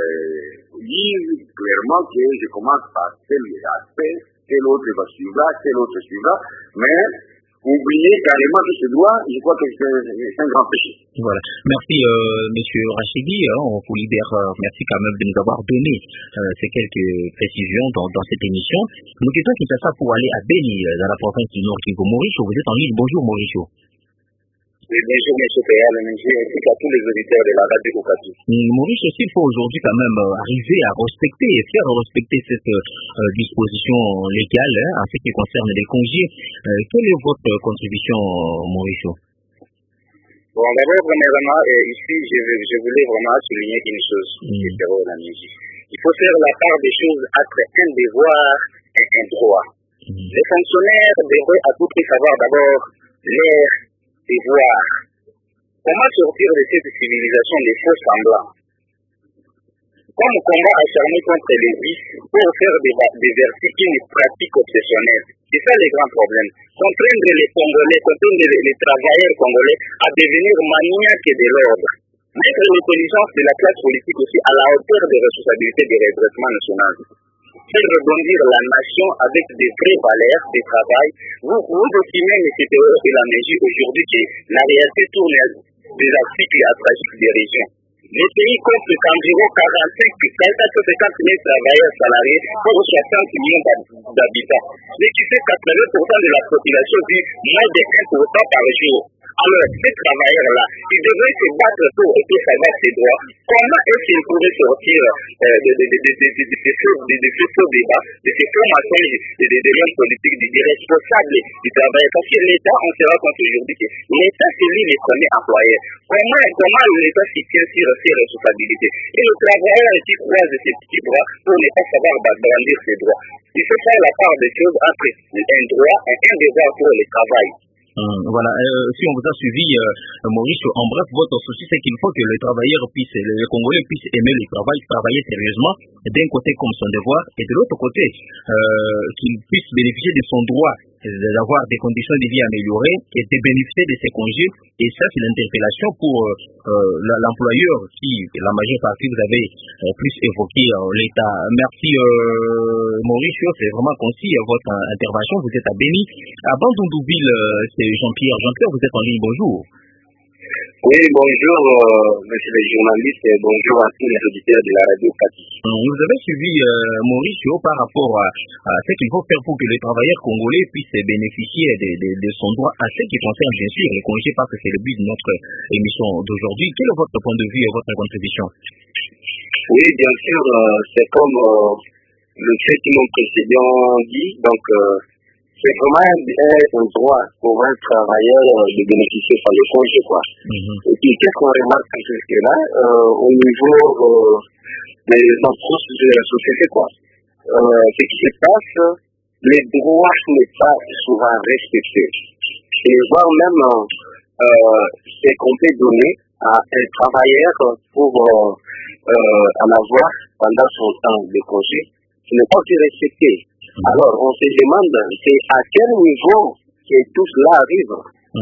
S7: dise clairement que je commence par tel aspect, tel autre va suivre, tel autre suivra, mais oublier carrément que ce droit, je crois que c'est un grand péché.
S3: Voilà. Merci, Monsieur Rachidi. On vous libère. Merci quand même de nous avoir donné ces quelques précisions dans cette émission. Nous quittons Kinshasa pour aller à Beni, dans la province du Nord Kivu. Mauricio, vous êtes en ligne. Bonjour, Mauricio.
S1: Oui, bonjour, M. Péal, ainsi qu'à tous les auditeurs de la radio Okapi.
S3: Maurice, il faut aujourd'hui quand même arriver à respecter et faire respecter cette disposition légale en ce qui concerne les congés. Quelle est votre contribution, Maurice?
S1: Bon, d'abord, premièrement, ici, je voulais vraiment souligner une chose, il faut faire la part des choses entre un devoir et un droit. Les fonctionnaires devraient à tout prix savoir d'abord leur devoir. Comment sortir de cette civilisation des faux semblants? Comme combat acharné contre les vices pour faire des vertus une pratique obsessionnelle. C'est ça le grand problème. Contraindre les Congolais, contraindre les travailleurs congolais à devenir maniaques de l'ordre. Mettre l'intelligence de la classe politique aussi à la hauteur des responsabilités du redressement national. Faire rebondir la nation avec des vraies valeurs de travail. Vous estimez, M. Théo et la MJ aujourd'hui que la réalité tourne des articles tragiques des régions. Les pays comptent environ 450 000 travailleurs salariés pour 60 millions d'habitants. Ce qui fait 80% de la population vit moins de 1% par jour. Alors, ces travailleurs-là, ils devraient se battre pour savoir ses droits. Comment est-ce qu'ils pourraient sortir de ces faux débats, de ces faux mensonges des hommes politiques, des responsables du travail? Parce que l'État, on se rend compte aujourd'hui que l'État, c'est lui le premier employeur. Comment l'État s'y tient sur ses responsabilités? Et le travailleur qui croise ses petits bras pour ne pas savoir brandir ses droits. Il faut faire la part des choses entre un droit et un devoir pour le travail.
S3: Voilà, si on vous a suivi, Maurice, en bref, votre souci, c'est qu'il faut que les travailleurs puissent, les Congolais puissent aimer le travail, travailler sérieusement, d'un côté comme son devoir, et de l'autre côté, qu'ils puissent bénéficier de son droit d'avoir des conditions de vie améliorées et de bénéficier de ses congés. Et ça, c'est l'interpellation pour l'employeur qui, la majeure partie, vous avez plus évoqué l'État. Merci Maurice, c'est vraiment concis votre intervention. Vous êtes à Béni. À Bandundouville, c'est Jean-Pierre. Jean-Pierre, vous êtes en ligne, bonjour.
S7: Oui, bonjour, monsieur le journaliste, et bonjour à tous les auditeurs de la radio Kati.
S3: Vous avez suivi Mauricio par rapport à ce qu'il faut faire pour que les travailleurs congolais puissent bénéficier de son droit à ce qui concerne bien sûr les congés, parce que c'est le but de notre émission d'aujourd'hui. Quel est votre point de vue et votre contribution?
S7: Oui, bien sûr, c'est comme le fait que mon précédent dit, donc c'est vraiment un droit pour un travailleur de bénéficier par le congé, quoi. Et puis, qu'est-ce qu'on remarque jusque-là au niveau des approches de la société, quoi. Ce qui se passe, les droits ne sont pas souvent respectés. Et voire même ce qu'on peut donner à un travailleur pour en avoir pendant son temps de congé, ce n'est pas aussi respecté. Alors, on se demande, c'est à quel niveau que tout cela arrive?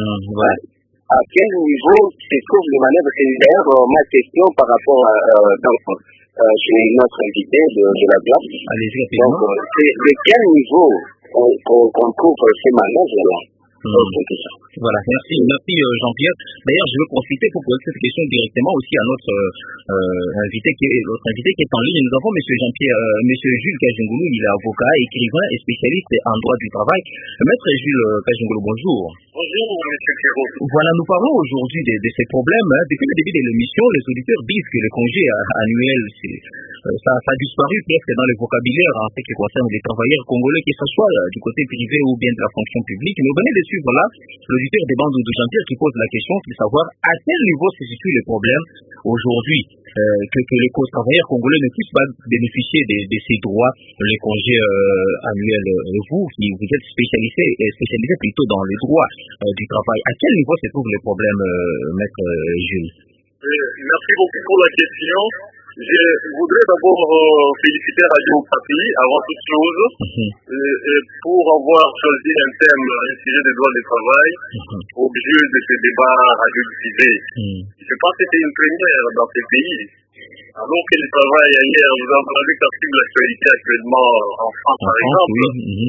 S7: À quel niveau se trouvent les manœuvres? C'est d'ailleurs ma question par rapport à chez notre invité de la place. Donc, c'est de quel niveau qu'on trouve ces manœuvres-là?
S3: Voilà, merci Jean-Pierre. D'ailleurs, je veux profiter pour poser cette question directement aussi à notre invité qui est en ligne. Nous avons monsieur Jean-Pierre, monsieur Jules Kajungoulou, il est avocat, écrivain et spécialiste en droit du travail. Maître Jules Kajungoulou, bonjour.
S1: Bonjour, monsieur Pierrot.
S3: Voilà, nous parlons aujourd'hui de ces problèmes. Depuis le début de l'émission, les auditeurs disent que le congé annuel, ça a disparu presque dans le vocabulaire en ce qui concerne les travailleurs congolais, que ce soit du côté privé ou bien de la fonction publique. Mais vous venez de suivre là l'auditeur des bandes de Jean-Pierre qui pose la question de savoir à quel niveau se situe le problème aujourd'hui, que les travailleurs congolais ne puissent pas bénéficier de ces droits, les congés annuels. Vous, qui vous êtes spécialisé plutôt dans le droit du travail, à quel niveau se trouve le problème, maître Jules?
S1: Merci beaucoup pour la question. Je voudrais d'abord féliciter Radio Papi avant toute chose pour avoir choisi un thème, un sujet des droits du travail, objet de ce débat radiodiffusé. Je pense que c'était une première dans ce pays. Alors que le travail ailleurs, vous avez partie de l'actualité actuellement en France par exemple,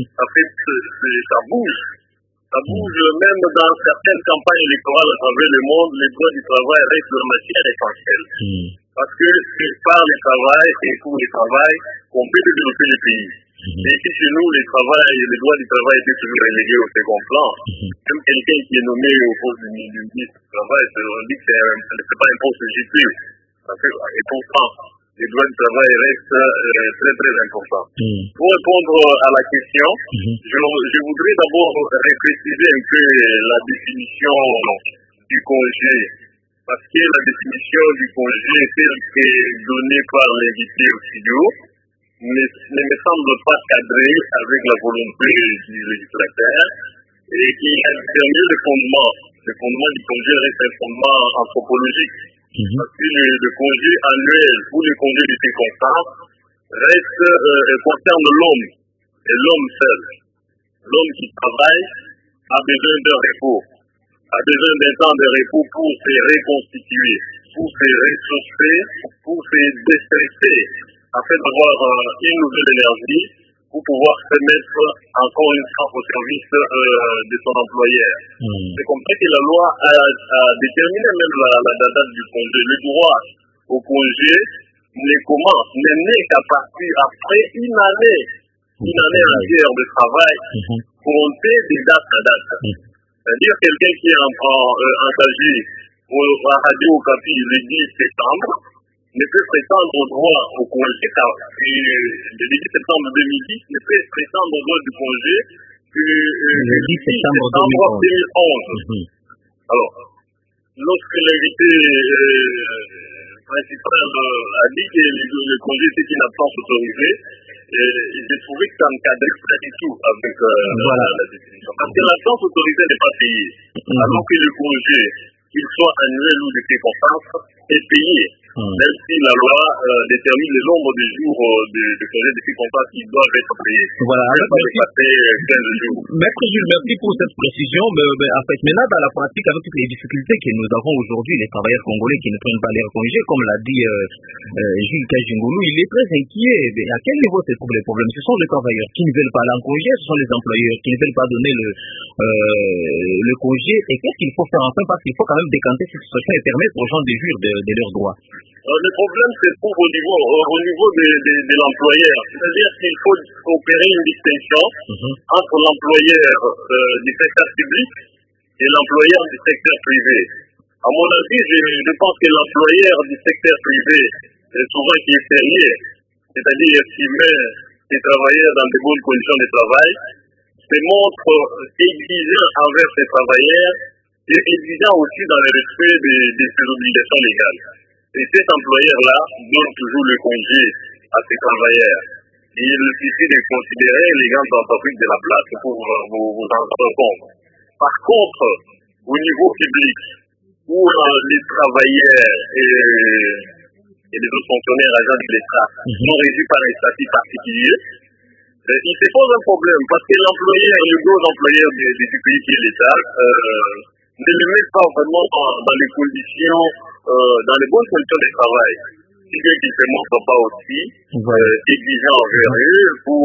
S1: ça bouge. Ça bouge même dans certaines campagnes électorales à travers le monde, les droits du travail restent leur matière essentielle. Parce que c'est par le travail et pour le travail qu'on peut développer le pays. Et ici chez nous, les droits du travail étaient toujours relégués au second plan. Même quelqu'un qui est nommé au poste du ministre du travail, on dit que c'est pas un poste légitime. Et pourtant, les droits du travail restent très très importants. Pour répondre à la question, je voudrais d'abord préciser un peu la définition du congé. Parce que la définition du congé telle que donnée par l'invité au studio ne me semble pas cadrée avec la volonté du législateur et qui intervient le fondement. Le fondement du congé reste un fondement anthropologique. Parce que le congé annuel ou le congé de circonstance concerne l'homme et l'homme seul. L'homme qui travaille a besoin d'un repos, a besoin d'un temps de repos pour se reconstituer, pour se ressourcer, pour se déstresser, afin d'avoir une nouvelle énergie pour pouvoir se mettre encore une fois au service de son employeur. C'est comme ça que la loi a déterminé même la date du congé. Le droit au congé n'est né qu'à partir après une année entière de travail, compté de date à date. C'est-à-dire quelqu'un qui est engagé à Radio Okapi le 10 septembre ne peut prétendre au droit au congé, car le 10 septembre 2010 ne peut prétendre au droit du congé que le 10 septembre 2011. Alors, lorsque l'invité principal a dit que le congé était une absence autorisée,
S7: j'ai trouvé que ça ne cadrait pas du tout avec la définition. Parce que l'absence autorisée n'est pas payée. Alors que le congé, qu'il soit annuel ou de circonstance, est payé. Même si la loi détermine le nombre de jours de congé de circonstance qui doivent être payés.
S3: Voilà.
S7: Maître
S3: Jules, merci pour cette précision. En fait, maintenant, dans la pratique, avec toutes les difficultés que nous avons aujourd'hui, les travailleurs congolais qui ne prennent pas leurs congés, comme l'a dit Jules Kajungulu, il est très inquiet. À quel niveau se trouvent les problèmes? Ce sont les travailleurs qui ne veulent pas aller en congé, ce sont les employeurs qui ne veulent pas donner le congé. Et qu'est-ce qu'il faut faire enfin? Parce qu'il faut quand même décanter cette situation et permettre aux gens de jouir de leurs droits.
S7: Le problème se trouve au niveau de l'employeur. C'est-à-dire qu'il faut opérer une distinction entre l'employeur du secteur public et l'employeur du secteur privé. À mon avis, je pense que l'employeur du secteur privé, souvent qui est sérieux, c'est-à-dire qui met ses travailleurs dans de bonnes conditions de travail, se montre exigeant envers ses travailleurs et exigeant aussi dans le respect de ses obligations légales. Et cet employeur-là donne toujours le congé à ses travailleurs. Il suffit de considérer les grandes entreprises de la place pour vous en rendre compte. Par contre, au niveau public, où les travailleurs et les autres fonctionnaires agents de l'État sont régis par un statut particulier, il se pose un problème parce que l'employeur, le gros employeur du pays qui est l'État, ne le met pas vraiment dans les conditions, dans les bonnes conditions de travail. Si bien qu'il ne se montre pas aussi exigeant envers eux pour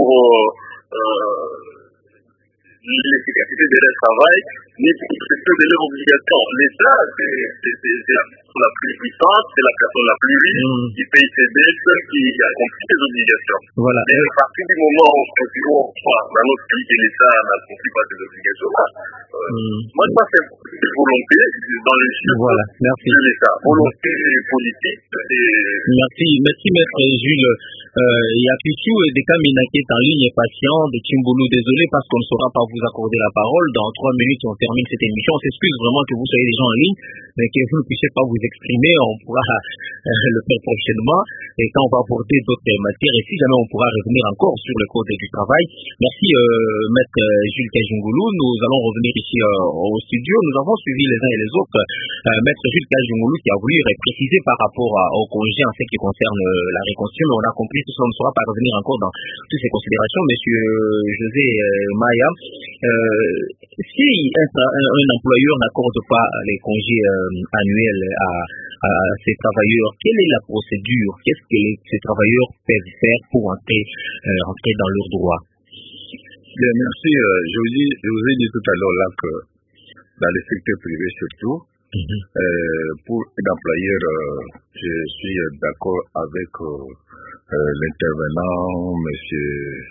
S7: l'efficacité de leur travail, ni pour le respect de leurs obligations. L'État, c'est la personne la plus puissante, c'est la personne la plus riche, qui paye ses dettes, qui accomplit ses obligations.
S3: Voilà.
S7: Mais à partir du moment où dans notre pays que l'État n'accomplit pas ses obligations-là, moi je pense que c'est une volonté dans le chiffre de l'État. Volonté politique.
S3: Merci Maître Jules. Il y a Pichou et Dekamina qui est en ligne et patient de Chimbulu. Désolé parce qu'on ne saura pas vous accorder la parole. Dans 3 minutes, on termine cette émission. On s'excuse vraiment que vous soyez déjà en ligne, mais que vous ne puissiez pas vous exprimer. On pourra le faire prochainement. Et quand on va aborder d'autres matières, et si jamais on pourra revenir encore sur le code du travail. Merci Maître Jules Kajungulu. Nous allons revenir ici au studio. Nous avons suivi les uns et les autres. Maître Jules Kajungulu qui a voulu préciser par rapport au congé en ce qui concerne la réconciliation, mais on a compris que ça ne sera pas revenir encore dans toutes ces considérations. Monsieur José Maya, si un employeur n'accorde pas les congés annuels à ses travailleurs, quelle est la procédure? Qu'est-ce que ces travailleurs peuvent faire pour entrer dans leurs droits?
S5: Bien, merci. Je vous ai dit tout à l'heure là que dans le secteur privé surtout, pour un employeur, je suis d'accord avec l'intervenant, monsieur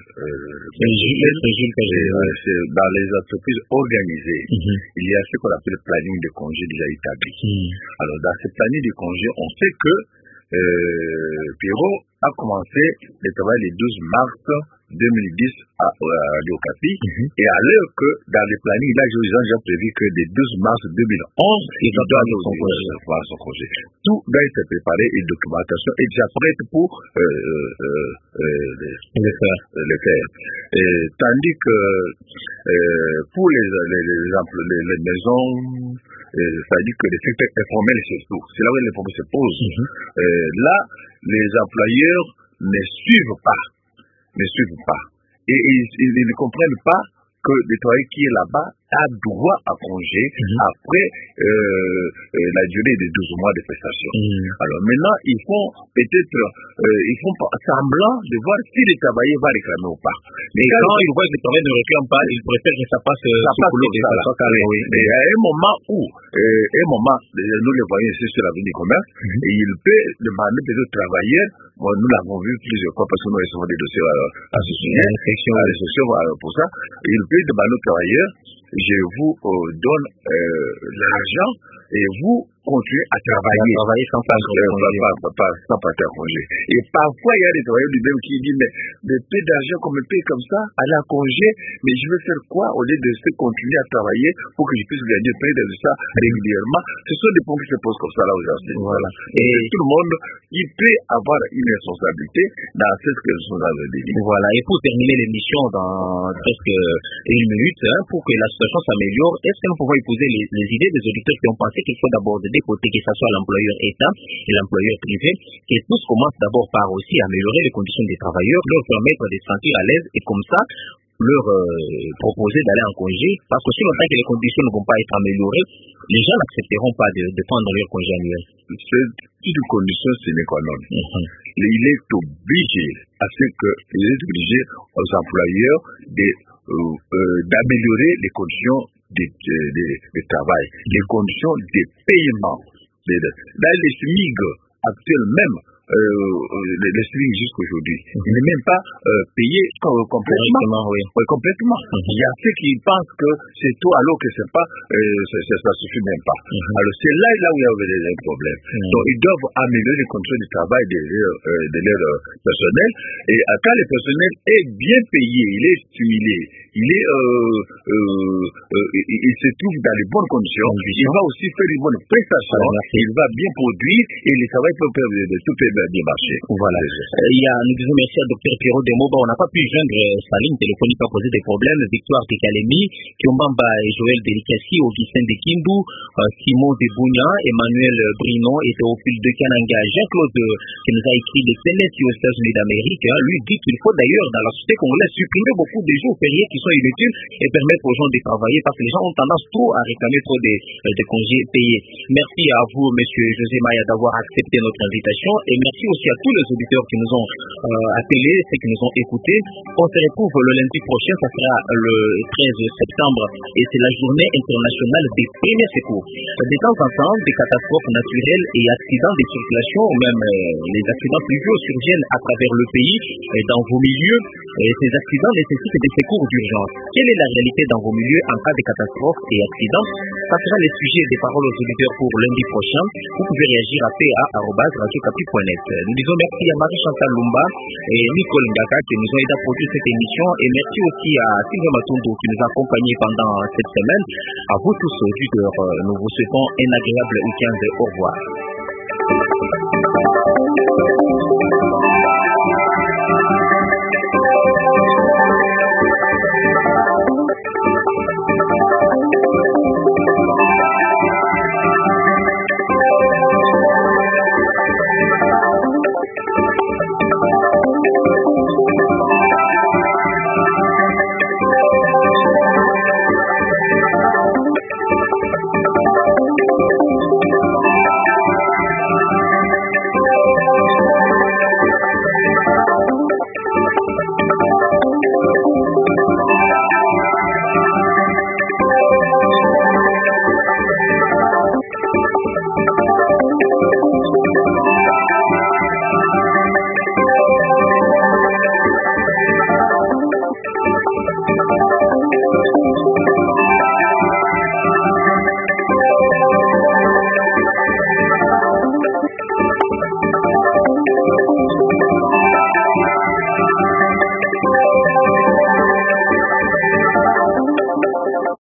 S5: dans les entreprises organisées, il y a ce qu'on appelle le planning de congé déjà établi. Alors, dans ce planning de congé, on sait que Pierrot a commencé le travail le 12 mars 2010 à l'Ocapi, et à l'heure que dans le planning, là, ils ont déjà prévu que le 12 mars 2011, il doit avoir son congé. Tout doit être préparé, une documentation est déjà prête pour le faire. Tandis que pour les maisons, ça dit que le secteur informel surtout, c'est là où les problèmes se posent. Là, les employeurs ne suivent pas. Et ils ne comprennent pas que le travailleur qui est là-bas a droit à congé après la durée de 12 mois de prestation. Alors maintenant, ils font peut-être semblant de voir si le travailleur va réclamer ou pas.
S3: Mais quand ils voient que le travailleur ne réclame pas, ils préfèrent que ça passe
S5: Mais à un moment où, nous le voyons ici sur l'avenue du commerce, et il peut demander des autres travailleurs, nous l'avons vu plusieurs fois parce que nous recevons des dossiers à ce sujet, pour ça, il peut demander aux travailleurs, je vous donne l'argent et vous continuer à travailler
S3: sans
S5: partir en congé. Et parfois, il y a des travailleurs du même qui disent, mais peu d'argent qu'on me paye comme ça, aller en congé, mais je veux faire quoi au lieu de continuer à travailler pour que je puisse gagner plein de ça régulièrement. Ce sont des points qui se posent comme ça là aujourd'hui.
S3: Voilà.
S5: Et tout le monde, il peut avoir une responsabilité dans ce que nous sommes dans le délit.
S3: Voilà. Et pour terminer l'émission dans presque une minute, pour que la situation s'améliore, est-ce que nous pouvons épouser les idées des auditeurs qui ont pensé qu'il faut d'abord des côtés, que ce soit l'employeur État et l'employeur privé, et tous commencent d'abord par aussi améliorer les conditions des travailleurs, leur permettre de se sentir à l'aise et comme ça, leur proposer d'aller en congé, parce que si longtemps que les conditions ne vont pas être améliorées, les gens n'accepteront pas de prendre leur congé annuel.
S5: C'est une condition sine qua non. Il est obligé aux employeurs d'améliorer les conditions de travail, les conditions de paiement. Dans les SMIG actuels même, les SMIG jusqu'aujourd'hui, il n'est même pas payé complètement. Complètement. Il y a ceux qui pensent que c'est tout alors que c'est pas, ça suffit même pas. Alors c'est là où il y a des problèmes. Donc ils doivent améliorer les conditions de travail de leur personnel. Et quand le personnel est bien payé, il est stimulé, il se trouve dans les bonnes conditions, il va aussi faire une bonne prestation, il va bien produire et le travail peut de tout bien marcher.
S3: Voilà. Nous disons merci à Dr Pierrot Demoba. On n'a pas pu joindre sa ligne téléphonique à causer des problèmes. Victoire de Kalemi, Kiombamba et Joël Delikassi, Augustin de Kindu, Simon de Bougna, Emmanuel Brinon et Théophile de Kananga. Jean-Claude qui nous a écrit des CNS aux États-Unis d'Amérique, lui dit qu'il faut d'ailleurs dans la société congolaise supprimer beaucoup de jours fériés qui sont inutiles et permettre aux gens de travailler parce que les gens ont tendance trop à réclamer trop de congés payés. Merci à vous, monsieur José Maya, d'avoir accepté notre invitation et merci aussi à tous les auditeurs qui nous ont appelés, ceux qui nous ont écoutés. On se retrouve le lundi prochain, ça sera le 13 septembre et c'est la journée internationale des premiers secours. De temps en temps, des catastrophes naturelles et accidents de circulation ou même les accidents pluvieux surviennent à travers le pays et dans vos milieux. Et ces accidents nécessitent des secours d'urgence. Quelle est la réalité dans vos milieux en cas de catastrophe et accident? Ça sera le sujet des paroles aux auditeurs pour lundi prochain. Vous pouvez réagir à pa@radiocapi.net. Nous disons merci à Marie-Chantal Lumba et Nicole Ngaka qui nous ont aidé à produire cette émission et merci aussi à Sylvain Matondo qui nous a accompagnés pendant cette semaine. À vous tous auditeurs, nous vous souhaitons un agréable week-end. Au revoir.